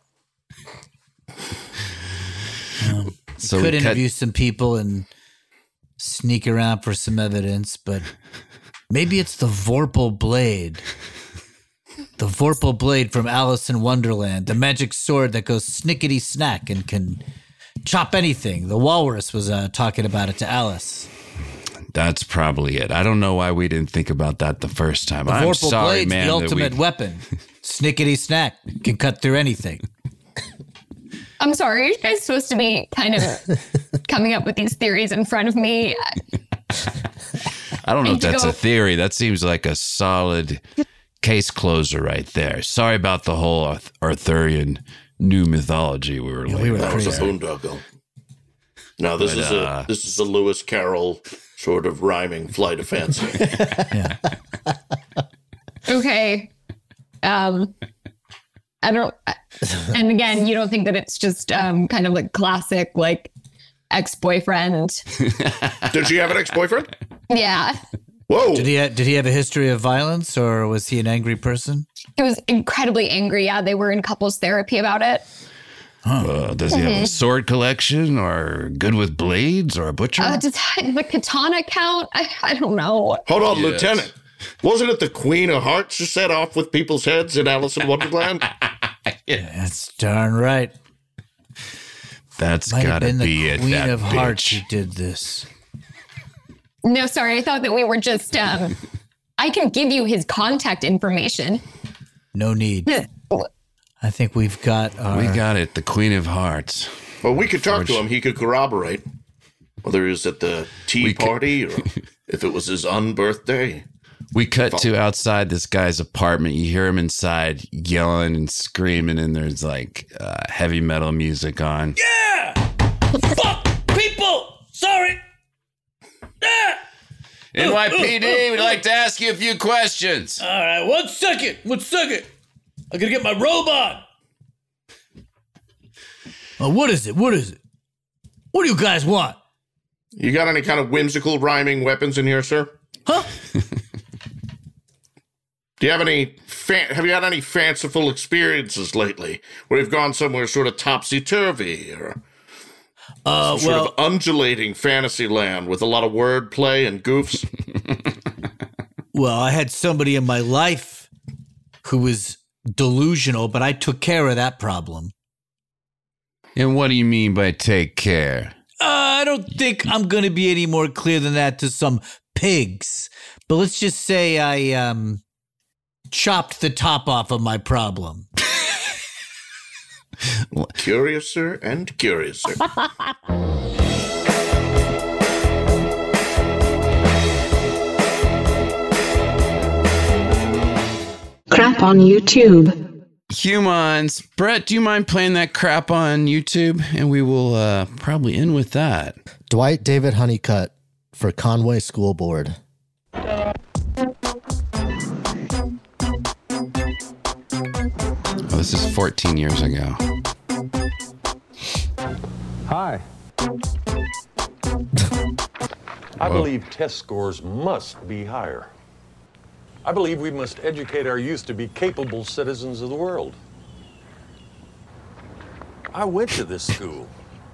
So could we interview some people and sneak around for some evidence, but maybe it's the Vorpal Blade. The Vorpal Blade from Alice in Wonderland, the magic sword that goes snickety snack and can chop anything. The walrus was talking about it to Alice. That's probably it. I don't know why we didn't think about that the first time. The I'm Vorpal sorry, Blade's man. the ultimate weapon. Snickety snack can cut through anything. I'm sorry, are you guys supposed to be kind of coming up with these theories in front of me? I don't know if that's a theory. That seems like a solid case closer right there. Sorry about the whole Arthurian new mythology we were laying. That was a boondoggle. No, this is a Lewis Carroll sort of rhyming flight of fancy. Yeah. Okay. I don't, and again, you don't think that it's just kind of like classic, like ex-boyfriend. Did she have an ex-boyfriend? Yeah. Whoa. Did he have a history of violence, or was he an angry person? He was incredibly angry. Yeah, they were in couples therapy about it. Does he have a sword collection, or good with blades, or a butcher? Does the katana count? I don't know. Hold on, Lieutenant. Wasn't it the Queen of Hearts who set off with people's heads in Alice in Wonderland? That's darn right. That's Might have gotta been the be it. Queen That of Hearts bitch. who did this. No, sorry. I thought that we were just, I can give you his contact information. No need. I think we've got our... We got it. The Queen of Hearts. Well, we could talk to him. He could corroborate whether he was at the tea party or if it was his unbirthday. We cut to outside this guy's apartment. You hear him inside yelling and screaming, and there's like heavy metal music on. Yeah! Fuck people! Sorry! Ah! NYPD, we'd like to ask you a few questions. All right, 1 second. 1 second. I gotta get my robe on. What is it? What is it? What do you guys want? You got any kind of whimsical rhyming weapons in here, sir? Huh? Do you have any? Have you had any fanciful experiences lately where you've gone somewhere sort of topsy-turvy or sort of undulating fantasy land with a lot of wordplay and goofs? Well, I had somebody in my life who was delusional, but I took care of that problem. And what do you mean by take care? I don't think I'm going to be any more clear than that to some pigs. But let's just say I chopped the top off of my problem. Curiouser and curiouser. Crap on YouTube. Humans. Brett, do you mind playing that crap on YouTube? And we will probably end with that. Dwight David Honeycutt for Conway School Board. Oh, this is 14 years ago. Hi. I believe test scores must be higher. I believe we must educate our youth to be capable citizens of the world. I went to this school.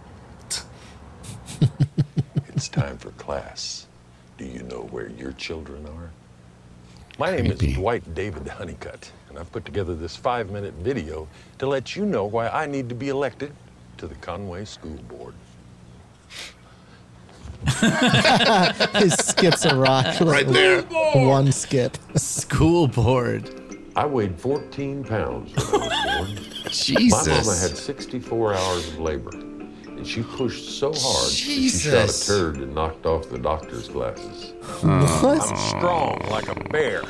It's time for class. Do you know where your children are? My name is Dwight David Honeycutt, and I've put together this 5-minute video to let you know why I need to be elected to the Conway School Board. He skips a rock. Right there. One skip. School board. I weighed 14 pounds when I was born. Jesus. My mama had 64 hours of labor, and she pushed so hard that she shot Jesus. a turd and knocked off the doctor's glasses. What? I'm strong like a bear.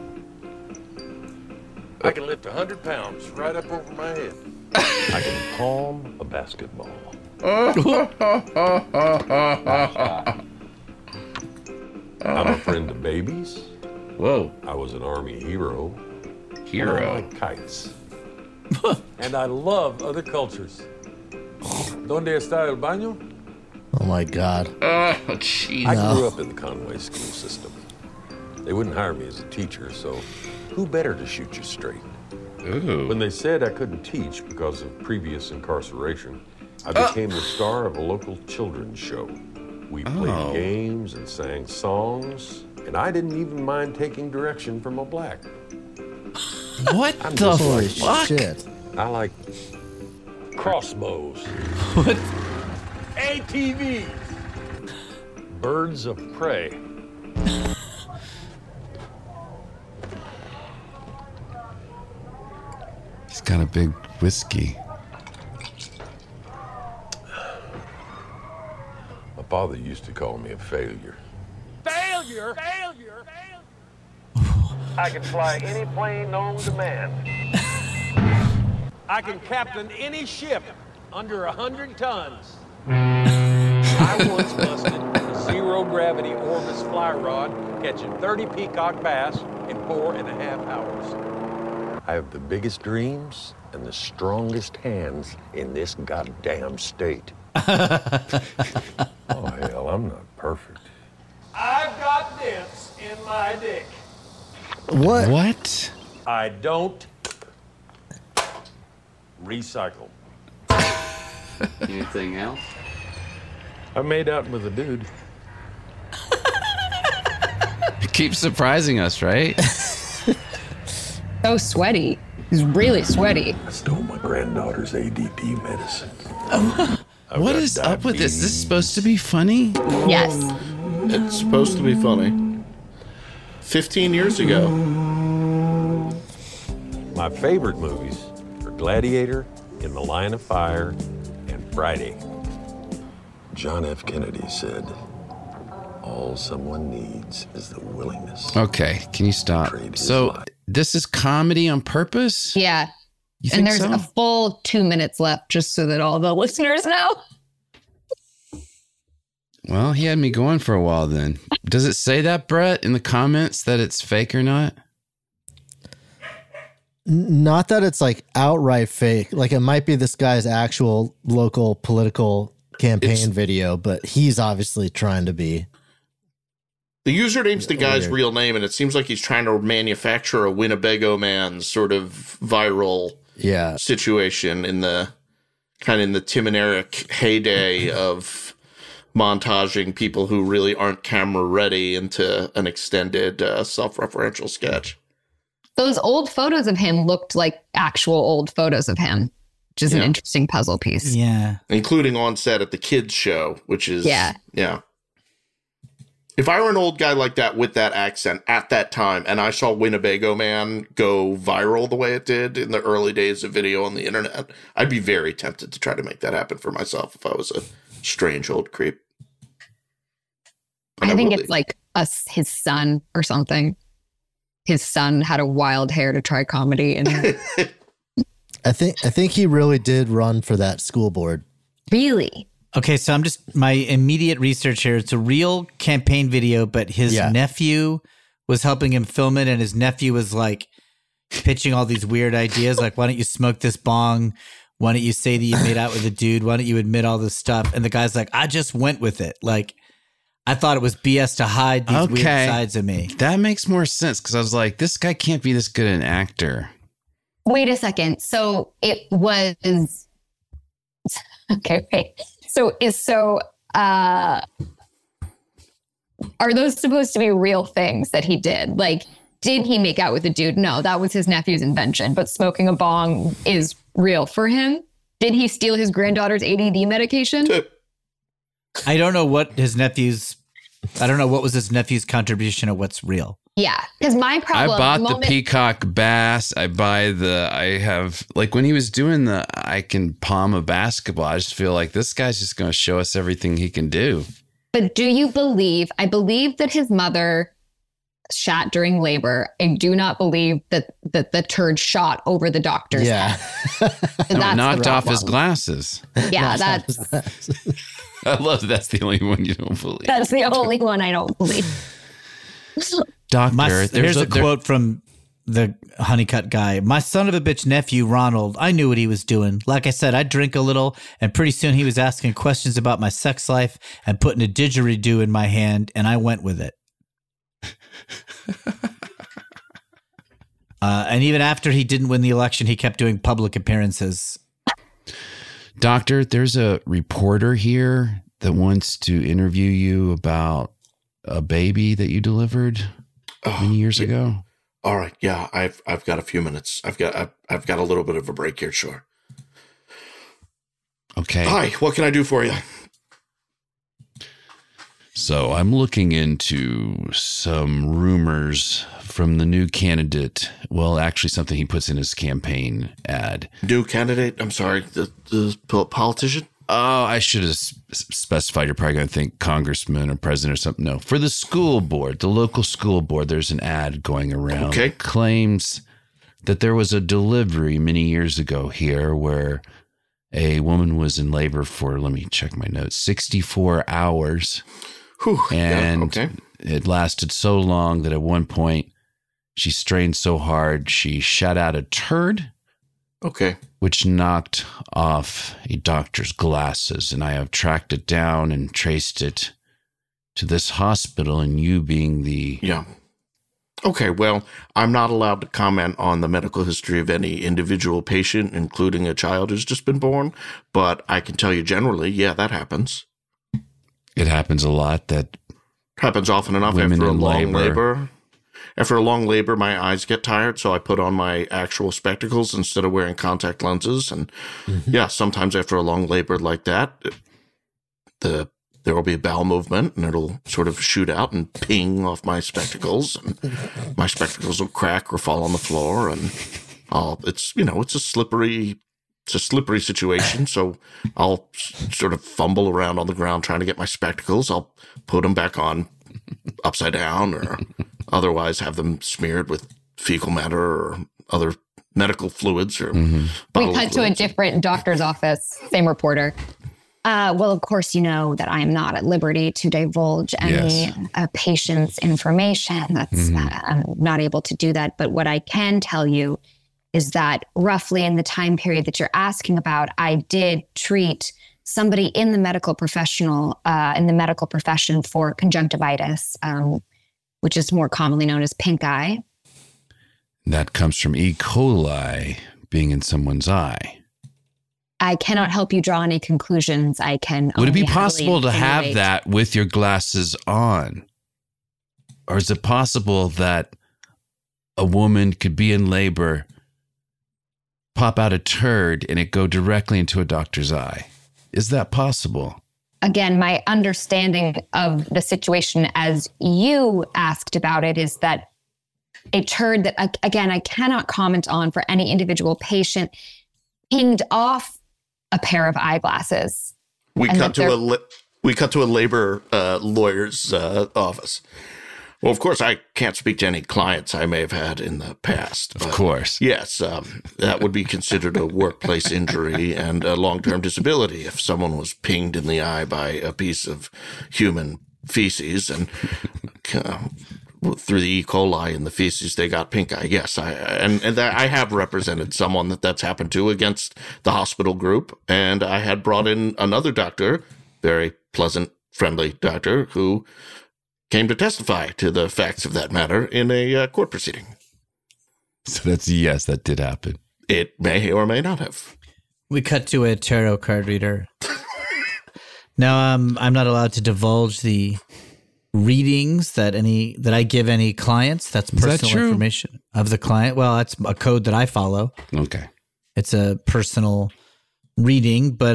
I can lift 100 pounds right up over my head. I can palm a basketball. I'm a friend of babies. Whoa. I was an Army hero. Hero. And I like kites. And I love other cultures. ¿Dónde está el baño? Oh my God. Oh, jeez. I grew up in the Conway school system. They wouldn't hire me as a teacher, so who better to shoot you straight? Ooh. When they said I couldn't teach because of previous incarceration, I became the star of a local children's show. We played games and sang songs, and I didn't even mind taking direction from a black. What the fuck? Shit. I like crossbows. What? ATVs. Birds of prey. He's got a big whiskey. My father used to call me a failure. Failure! I can fly any plane known to man. I can captain any ship under 100 tons. I once busted a zero-gravity Orbis fly rod, catching 30 peacock bass in 4.5 hours. I have the biggest dreams and the strongest hands in this goddamn state. Oh, hell, I'm not perfect. I've got dents in my dick. What? I don't recycle. Anything else? I made out with a dude. It keeps surprising us, right? So sweaty. He's really sweaty. I stole my granddaughter's ADD medicine. What is up with this? Is this supposed to be funny? Yes. It's supposed to be funny. 15 years ago. My favorite movies are Gladiator, In the Line of Fire, and Friday. John F. Kennedy said, all someone needs is the willingness. Okay, can you stop? So this is comedy on purpose? Yeah. You And think there's so? a full 2 minutes left, just so that all the listeners know. Well, he had me going for a while then. Does it say that, Brett, in the comments that it's fake or not? Not that it's like outright fake. Like it might be this guy's actual local political campaign video, but he's obviously trying to be. The username's the guy's Weird. real name, and it seems like he's trying to manufacture a Winnebago Man sort of viral situation in the kind of in the Tim and Eric heyday of montaging people who really aren't camera ready into an extended self-referential sketch. Those old photos of him looked like actual old photos of him, which is an interesting puzzle piece. Yeah. Including on set at the kids show, which is, Yeah. If I were an old guy like that with that accent at that time, and I saw Winnebago Man go viral the way it did in the early days of video on the internet, I'd be very tempted to try to make that happen for myself if I was a strange old creep. I think it's like his son or something. His son had a wild hair to try comedy, and I think he really did run for that school board. Really? Okay, so I'm just my immediate research here. It's a real campaign video, but his nephew was helping him film it, and his nephew was like pitching all these weird ideas, like why don't you smoke this bong? Why don't you say that you made out with a dude? Why don't you admit all this stuff? And the guy's like, I just went with it. Like, I thought it was BS to hide these weird sides of me. That makes more sense because I was like, this guy can't be this good an actor. Wait a second. So it was okay. Wait. Are those supposed to be real things that he did? Like, did he make out with a dude? No, that was his nephew's invention. But smoking a bong is real for him. Did he steal his granddaughter's ADD medication? I don't know what was his nephew's contribution of what's real. Yeah, because my problem. I bought the peacock bass. I have when he was doing I can palm a basketball. I just feel like this guy's just going to show us everything he can do. But do you believe? I believe that his mother shot during labor. I do not believe that the turd shot over the doctor's head. No, knocked off his glasses. Yeah, that's. I love that's the only one you don't believe. That's the only one I don't believe. Doctor, here's a quote from the Honeycutt guy. My son of a bitch nephew, Ronald, I knew what he was doing. Like I said, I'd drink a little, and pretty soon he was asking questions about my sex life and putting a didgeridoo in my hand, and I went with it. And even after he didn't win the election, he kept doing public appearances. Doctor, there's a reporter here that wants to interview you about a baby that you delivered many years ago. All right. Yeah, I've got a few minutes. I've got a little bit of a break here. Sure. Okay. Hi. What can I do for you? So I'm looking into some rumors from the new candidate. Well, actually, something he puts in his campaign ad. New candidate? I'm sorry, the politician? Oh, I should have specified. You're probably going to think congressman or president or something. No, for the school board, the local school board, there's an ad going around. Okay. That claims that there was a delivery many years ago here where a woman was in labor for, let me check my notes, 64 hours. Whew, and yeah, okay. It lasted so long that at one point she strained so hard she shot out a turd. Okay. Which knocked off a doctor's glasses. And I have tracked it down and traced it to this hospital, and you being the... Yeah. Okay, well, I'm not allowed to comment on the medical history of any individual patient, including a child who's just been born. But I can tell you generally, yeah, that happens. It happens a lot. That happens often enough after a long labor. After a long labor, my eyes get tired, so I put on my actual spectacles instead of wearing contact lenses. And yeah, sometimes after a long labor like that, there will be a bowel movement, and it'll sort of shoot out and ping off my spectacles, and my spectacles will crack or fall on the floor, and it's a slippery situation. So I'll sort of fumble around on the ground trying to get my spectacles. I'll put them back on upside down, or otherwise have them smeared with fecal matter or other medical fluids. Or we cut to a different doctor's office. Same reporter. Well, of course, you know that I am not at liberty to divulge any patient's information. I'm not able to do that. But what I can tell you is that roughly in the time period that you're asking about, I did treat somebody in the medical profession for conjunctivitis, which is more commonly known as pink eye. That comes from E. coli being in someone's eye. I cannot help you draw any conclusions. I can. Would it be possible to have that with your glasses on? Or is it possible that a woman could be in labor, pop out a turd, and it go directly into a doctor's eye? Is that possible? Again, my understanding of the situation as you asked about it is that a turd that, again, I cannot comment on for any individual patient, pinged off a pair of eyeglasses. We cut to a labor lawyer's office. Well, of course, I can't speak to any clients I may have had in the past. Of course. Yes, that would be considered a workplace injury and a long-term disability if someone was pinged in the eye by a piece of human feces, and through the E. coli in the feces, they got pink eye. Yes, I have represented someone that's happened to against the hospital group, and I had brought in another doctor, very pleasant, friendly doctor, who came to testify to the facts of that matter in a court proceeding. So that's a yes, that did happen. It may or may not have. We cut to a tarot card reader. Now, I'm not allowed to divulge the readings that I give any clients. That's personal information of the client. Well, that's a code that I follow. Okay. It's a personal reading, but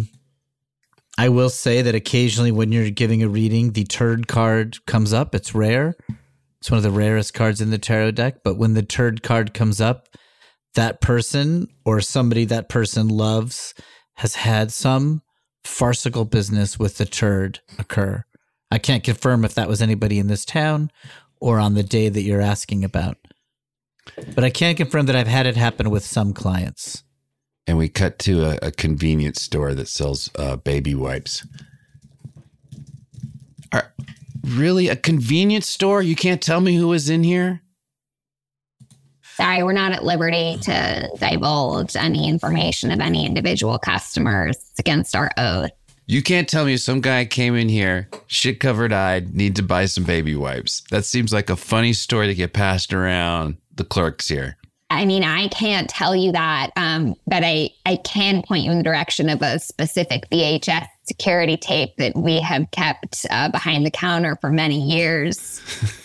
I will say that occasionally when you're giving a reading, the turd card comes up. It's rare. It's one of the rarest cards in the tarot deck. But when the turd card comes up, that person or somebody that person loves has had some farcical business with the turd occur. I can't confirm if that was anybody in this town or on the day that you're asking about. But I can confirm that I've had it happen with some clients. And we cut to a convenience store that sells baby wipes. Really? A convenience store? You can't tell me who was in here? Sorry, we're not at liberty to divulge any information of any individual customers. It's against our oath. You can't tell me some guy came in here, shit covered eyed, need to buy some baby wipes. That seems like a funny story to get passed around the clerks here. I mean, I can't tell you that, but I can point you in the direction of a specific VHS security tape that we have kept behind the counter for many years.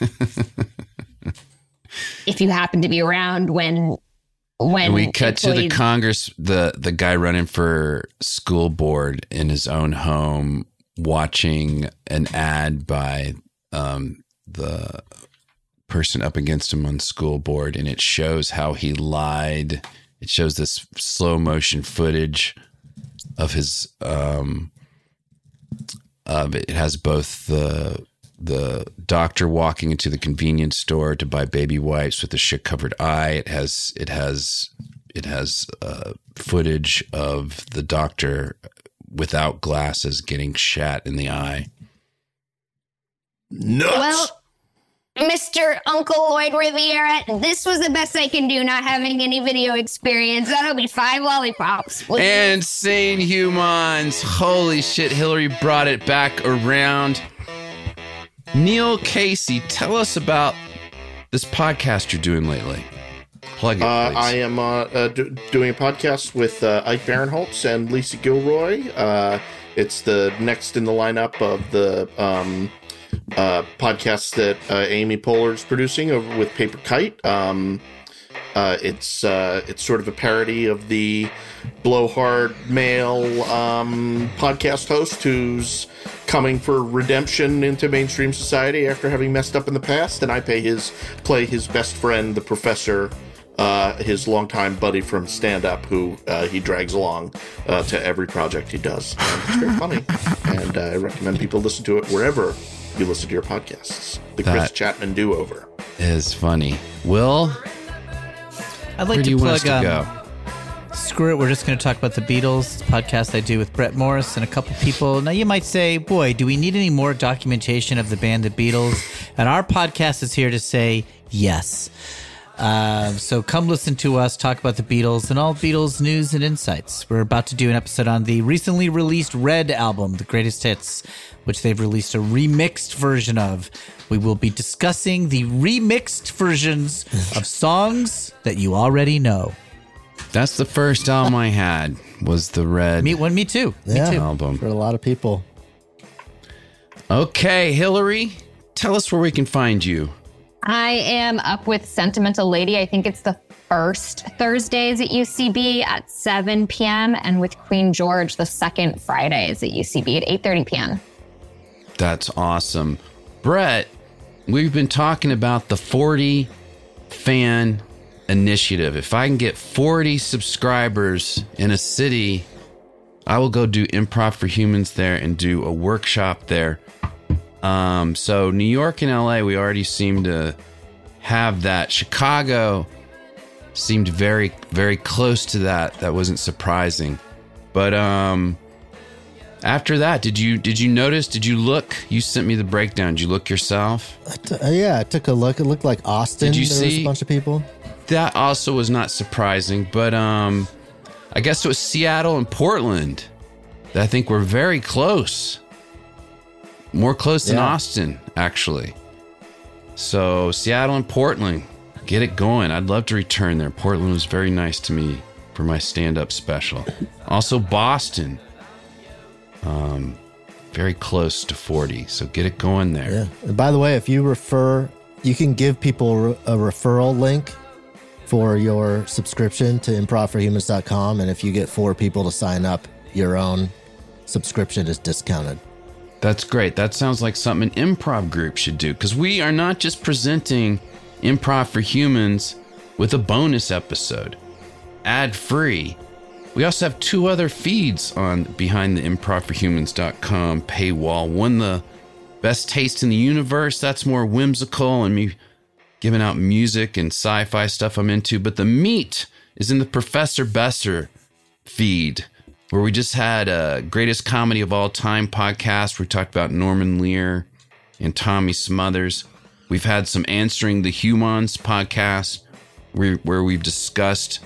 If you happen to be around when we cut to the Congress, the guy running for school board in his own home, watching an ad by the person up against him on school board, and it shows how he lied. It shows this slow motion footage of his it has both the doctor walking into the convenience store to buy baby wipes with a shit covered eye. It has footage of the doctor without glasses getting shat in the eye. Nuts. Well, Mr. Uncle Lloyd Riviera, this was the best I can do, not having any video experience. That'll be 5 lollipops. Please. And sane humans. Holy shit, Hillary brought it back around. Neil Casey, tell us about this podcast you're doing lately. Plug it, please. I am doing a podcast with Ike Barinholtz and Lisa Gilroy. It's the next in the lineup of the podcast that Amy Poehler's producing with Paper Kite. It's sort of a parody of the blowhard male podcast host who's coming for redemption into mainstream society after having messed up in the past, and I play his best friend, the professor, his longtime buddy from stand-up, who he drags along to every project he does. And it's very funny, and I recommend people listen to it wherever you listen to your podcasts. The Chris Chapman Do-Over is funny. Will, I'd like to plug go? Screw it, we're just going to talk about the Beatles. Podcast I do with Brett Morris and a couple people. Now you might say, boy, do we need any more documentation of the band The Beatles? And our podcast is here to say yes. So come listen to us talk about the Beatles and all Beatles news and insights. We're about to do an episode on the recently released Red album, The Greatest Hits, which they've released a remixed version of. We will be discussing the remixed versions of songs that you already know. That's the first album I had, was the Red. Me too. Yeah, me too. Album. For a lot of people. Okay, Hillary, tell us where we can find you. I am up with Sentimental Lady. I think it's the first Thursdays at UCB at 7 p.m. and with Queen George the second Fridays at UCB at 8:30 p.m. That's awesome. Brett, we've been talking about the 40 fan initiative. If I can get 40 subscribers in a city, I will go do Improv for Humans there and do a workshop there. So New York and LA, we already seem to have that. Chicago seemed very, very close to that. That wasn't surprising. But after that, did you notice? Did you look? You sent me the breakdown. Did you look yourself? Yeah, I took a look. It looked like Austin. Did you there was see a bunch of people? That also was not surprising. But I guess it was Seattle and Portland that I think were very close. More close than Austin, actually. So Seattle and Portland, get it going. I'd love to return there. Portland was very nice to me for my stand-up special. Also Boston, very close to 40. So get it going there. Yeah. And by the way, if you refer, you can give people a referral link for your subscription to improvforhumans.com. And if you get 4 people to sign up, your own subscription is discounted. That's great. That sounds like something an improv group should do, because we are not just presenting Improv for Humans with a bonus episode, ad-free. We also have 2 other feeds on behind the improvforhumans.com paywall. One, the best taste in the universe. That's more whimsical and me giving out music and sci-fi stuff I'm into. But the meat is in the Professor Besser feed, where we just had a Greatest Comedy of All Time podcast where we talked about Norman Lear and Tommy Smothers. We've had some Answering the Humans podcast where we've discussed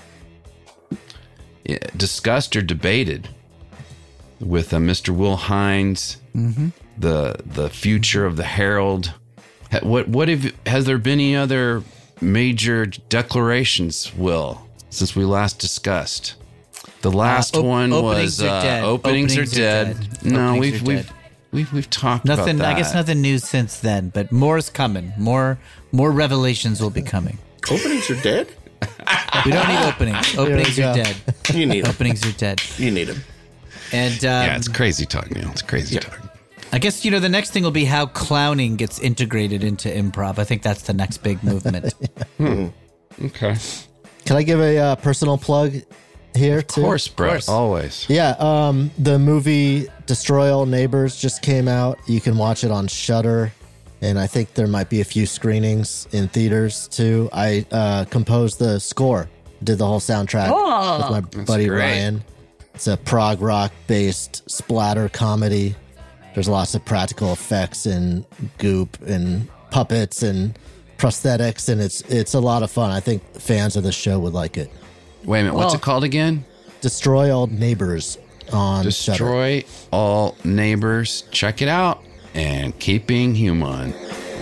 or debated with Mr. Will Hines, the future of the Herald. Has there been any other major declarations, Will, since we last discussed? The last one was openings are dead. No, we've talked nothing, about that. I guess nothing new since then, but more is coming. More revelations will be coming. Openings are dead? We don't need openings. Openings are dead. You need openings are dead. You need them. And yeah, it's crazy talk, Neil. It's crazy talk. I guess, the next thing will be how clowning gets integrated into improv. I think that's the next big movement. Okay. Can I give a personal plug here too? Of course, Brett. Always. Yeah. The movie Destroy All Neighbors just came out. You can watch it on Shudder, and I think there might be a few screenings in theaters too. I composed the score, did the whole soundtrack with my buddy Ryan. It's a prog rock based splatter comedy. There's lots of practical effects and goop and puppets and prosthetics, and it's a lot of fun. I think fans of the show would like it. Wait a minute, what's it called again? Destroy All Neighbors on Destroy Shudder. All Neighbors. Check it out, and keep being human.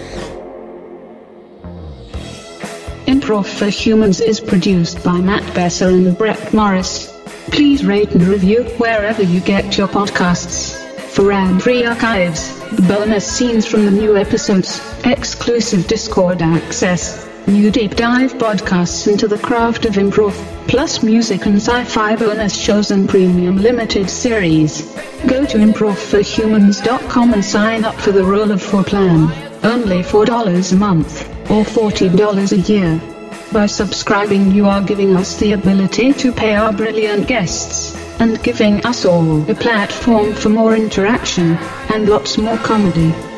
Improv for Humans is produced by Matt Besser and Brett Morris. Please rate and review wherever you get your podcasts. For ad-free archives, bonus scenes from the new episodes, exclusive Discord access, new deep dive podcasts into the craft of improv, plus music and sci-fi bonus shows and premium limited series. Go to improvforhumans.com and sign up for the Roll of 4 plan. Only $4 a month, or $40 a year. By subscribing, you are giving us the ability to pay our brilliant guests, and giving us all a platform for more interaction, and lots more comedy.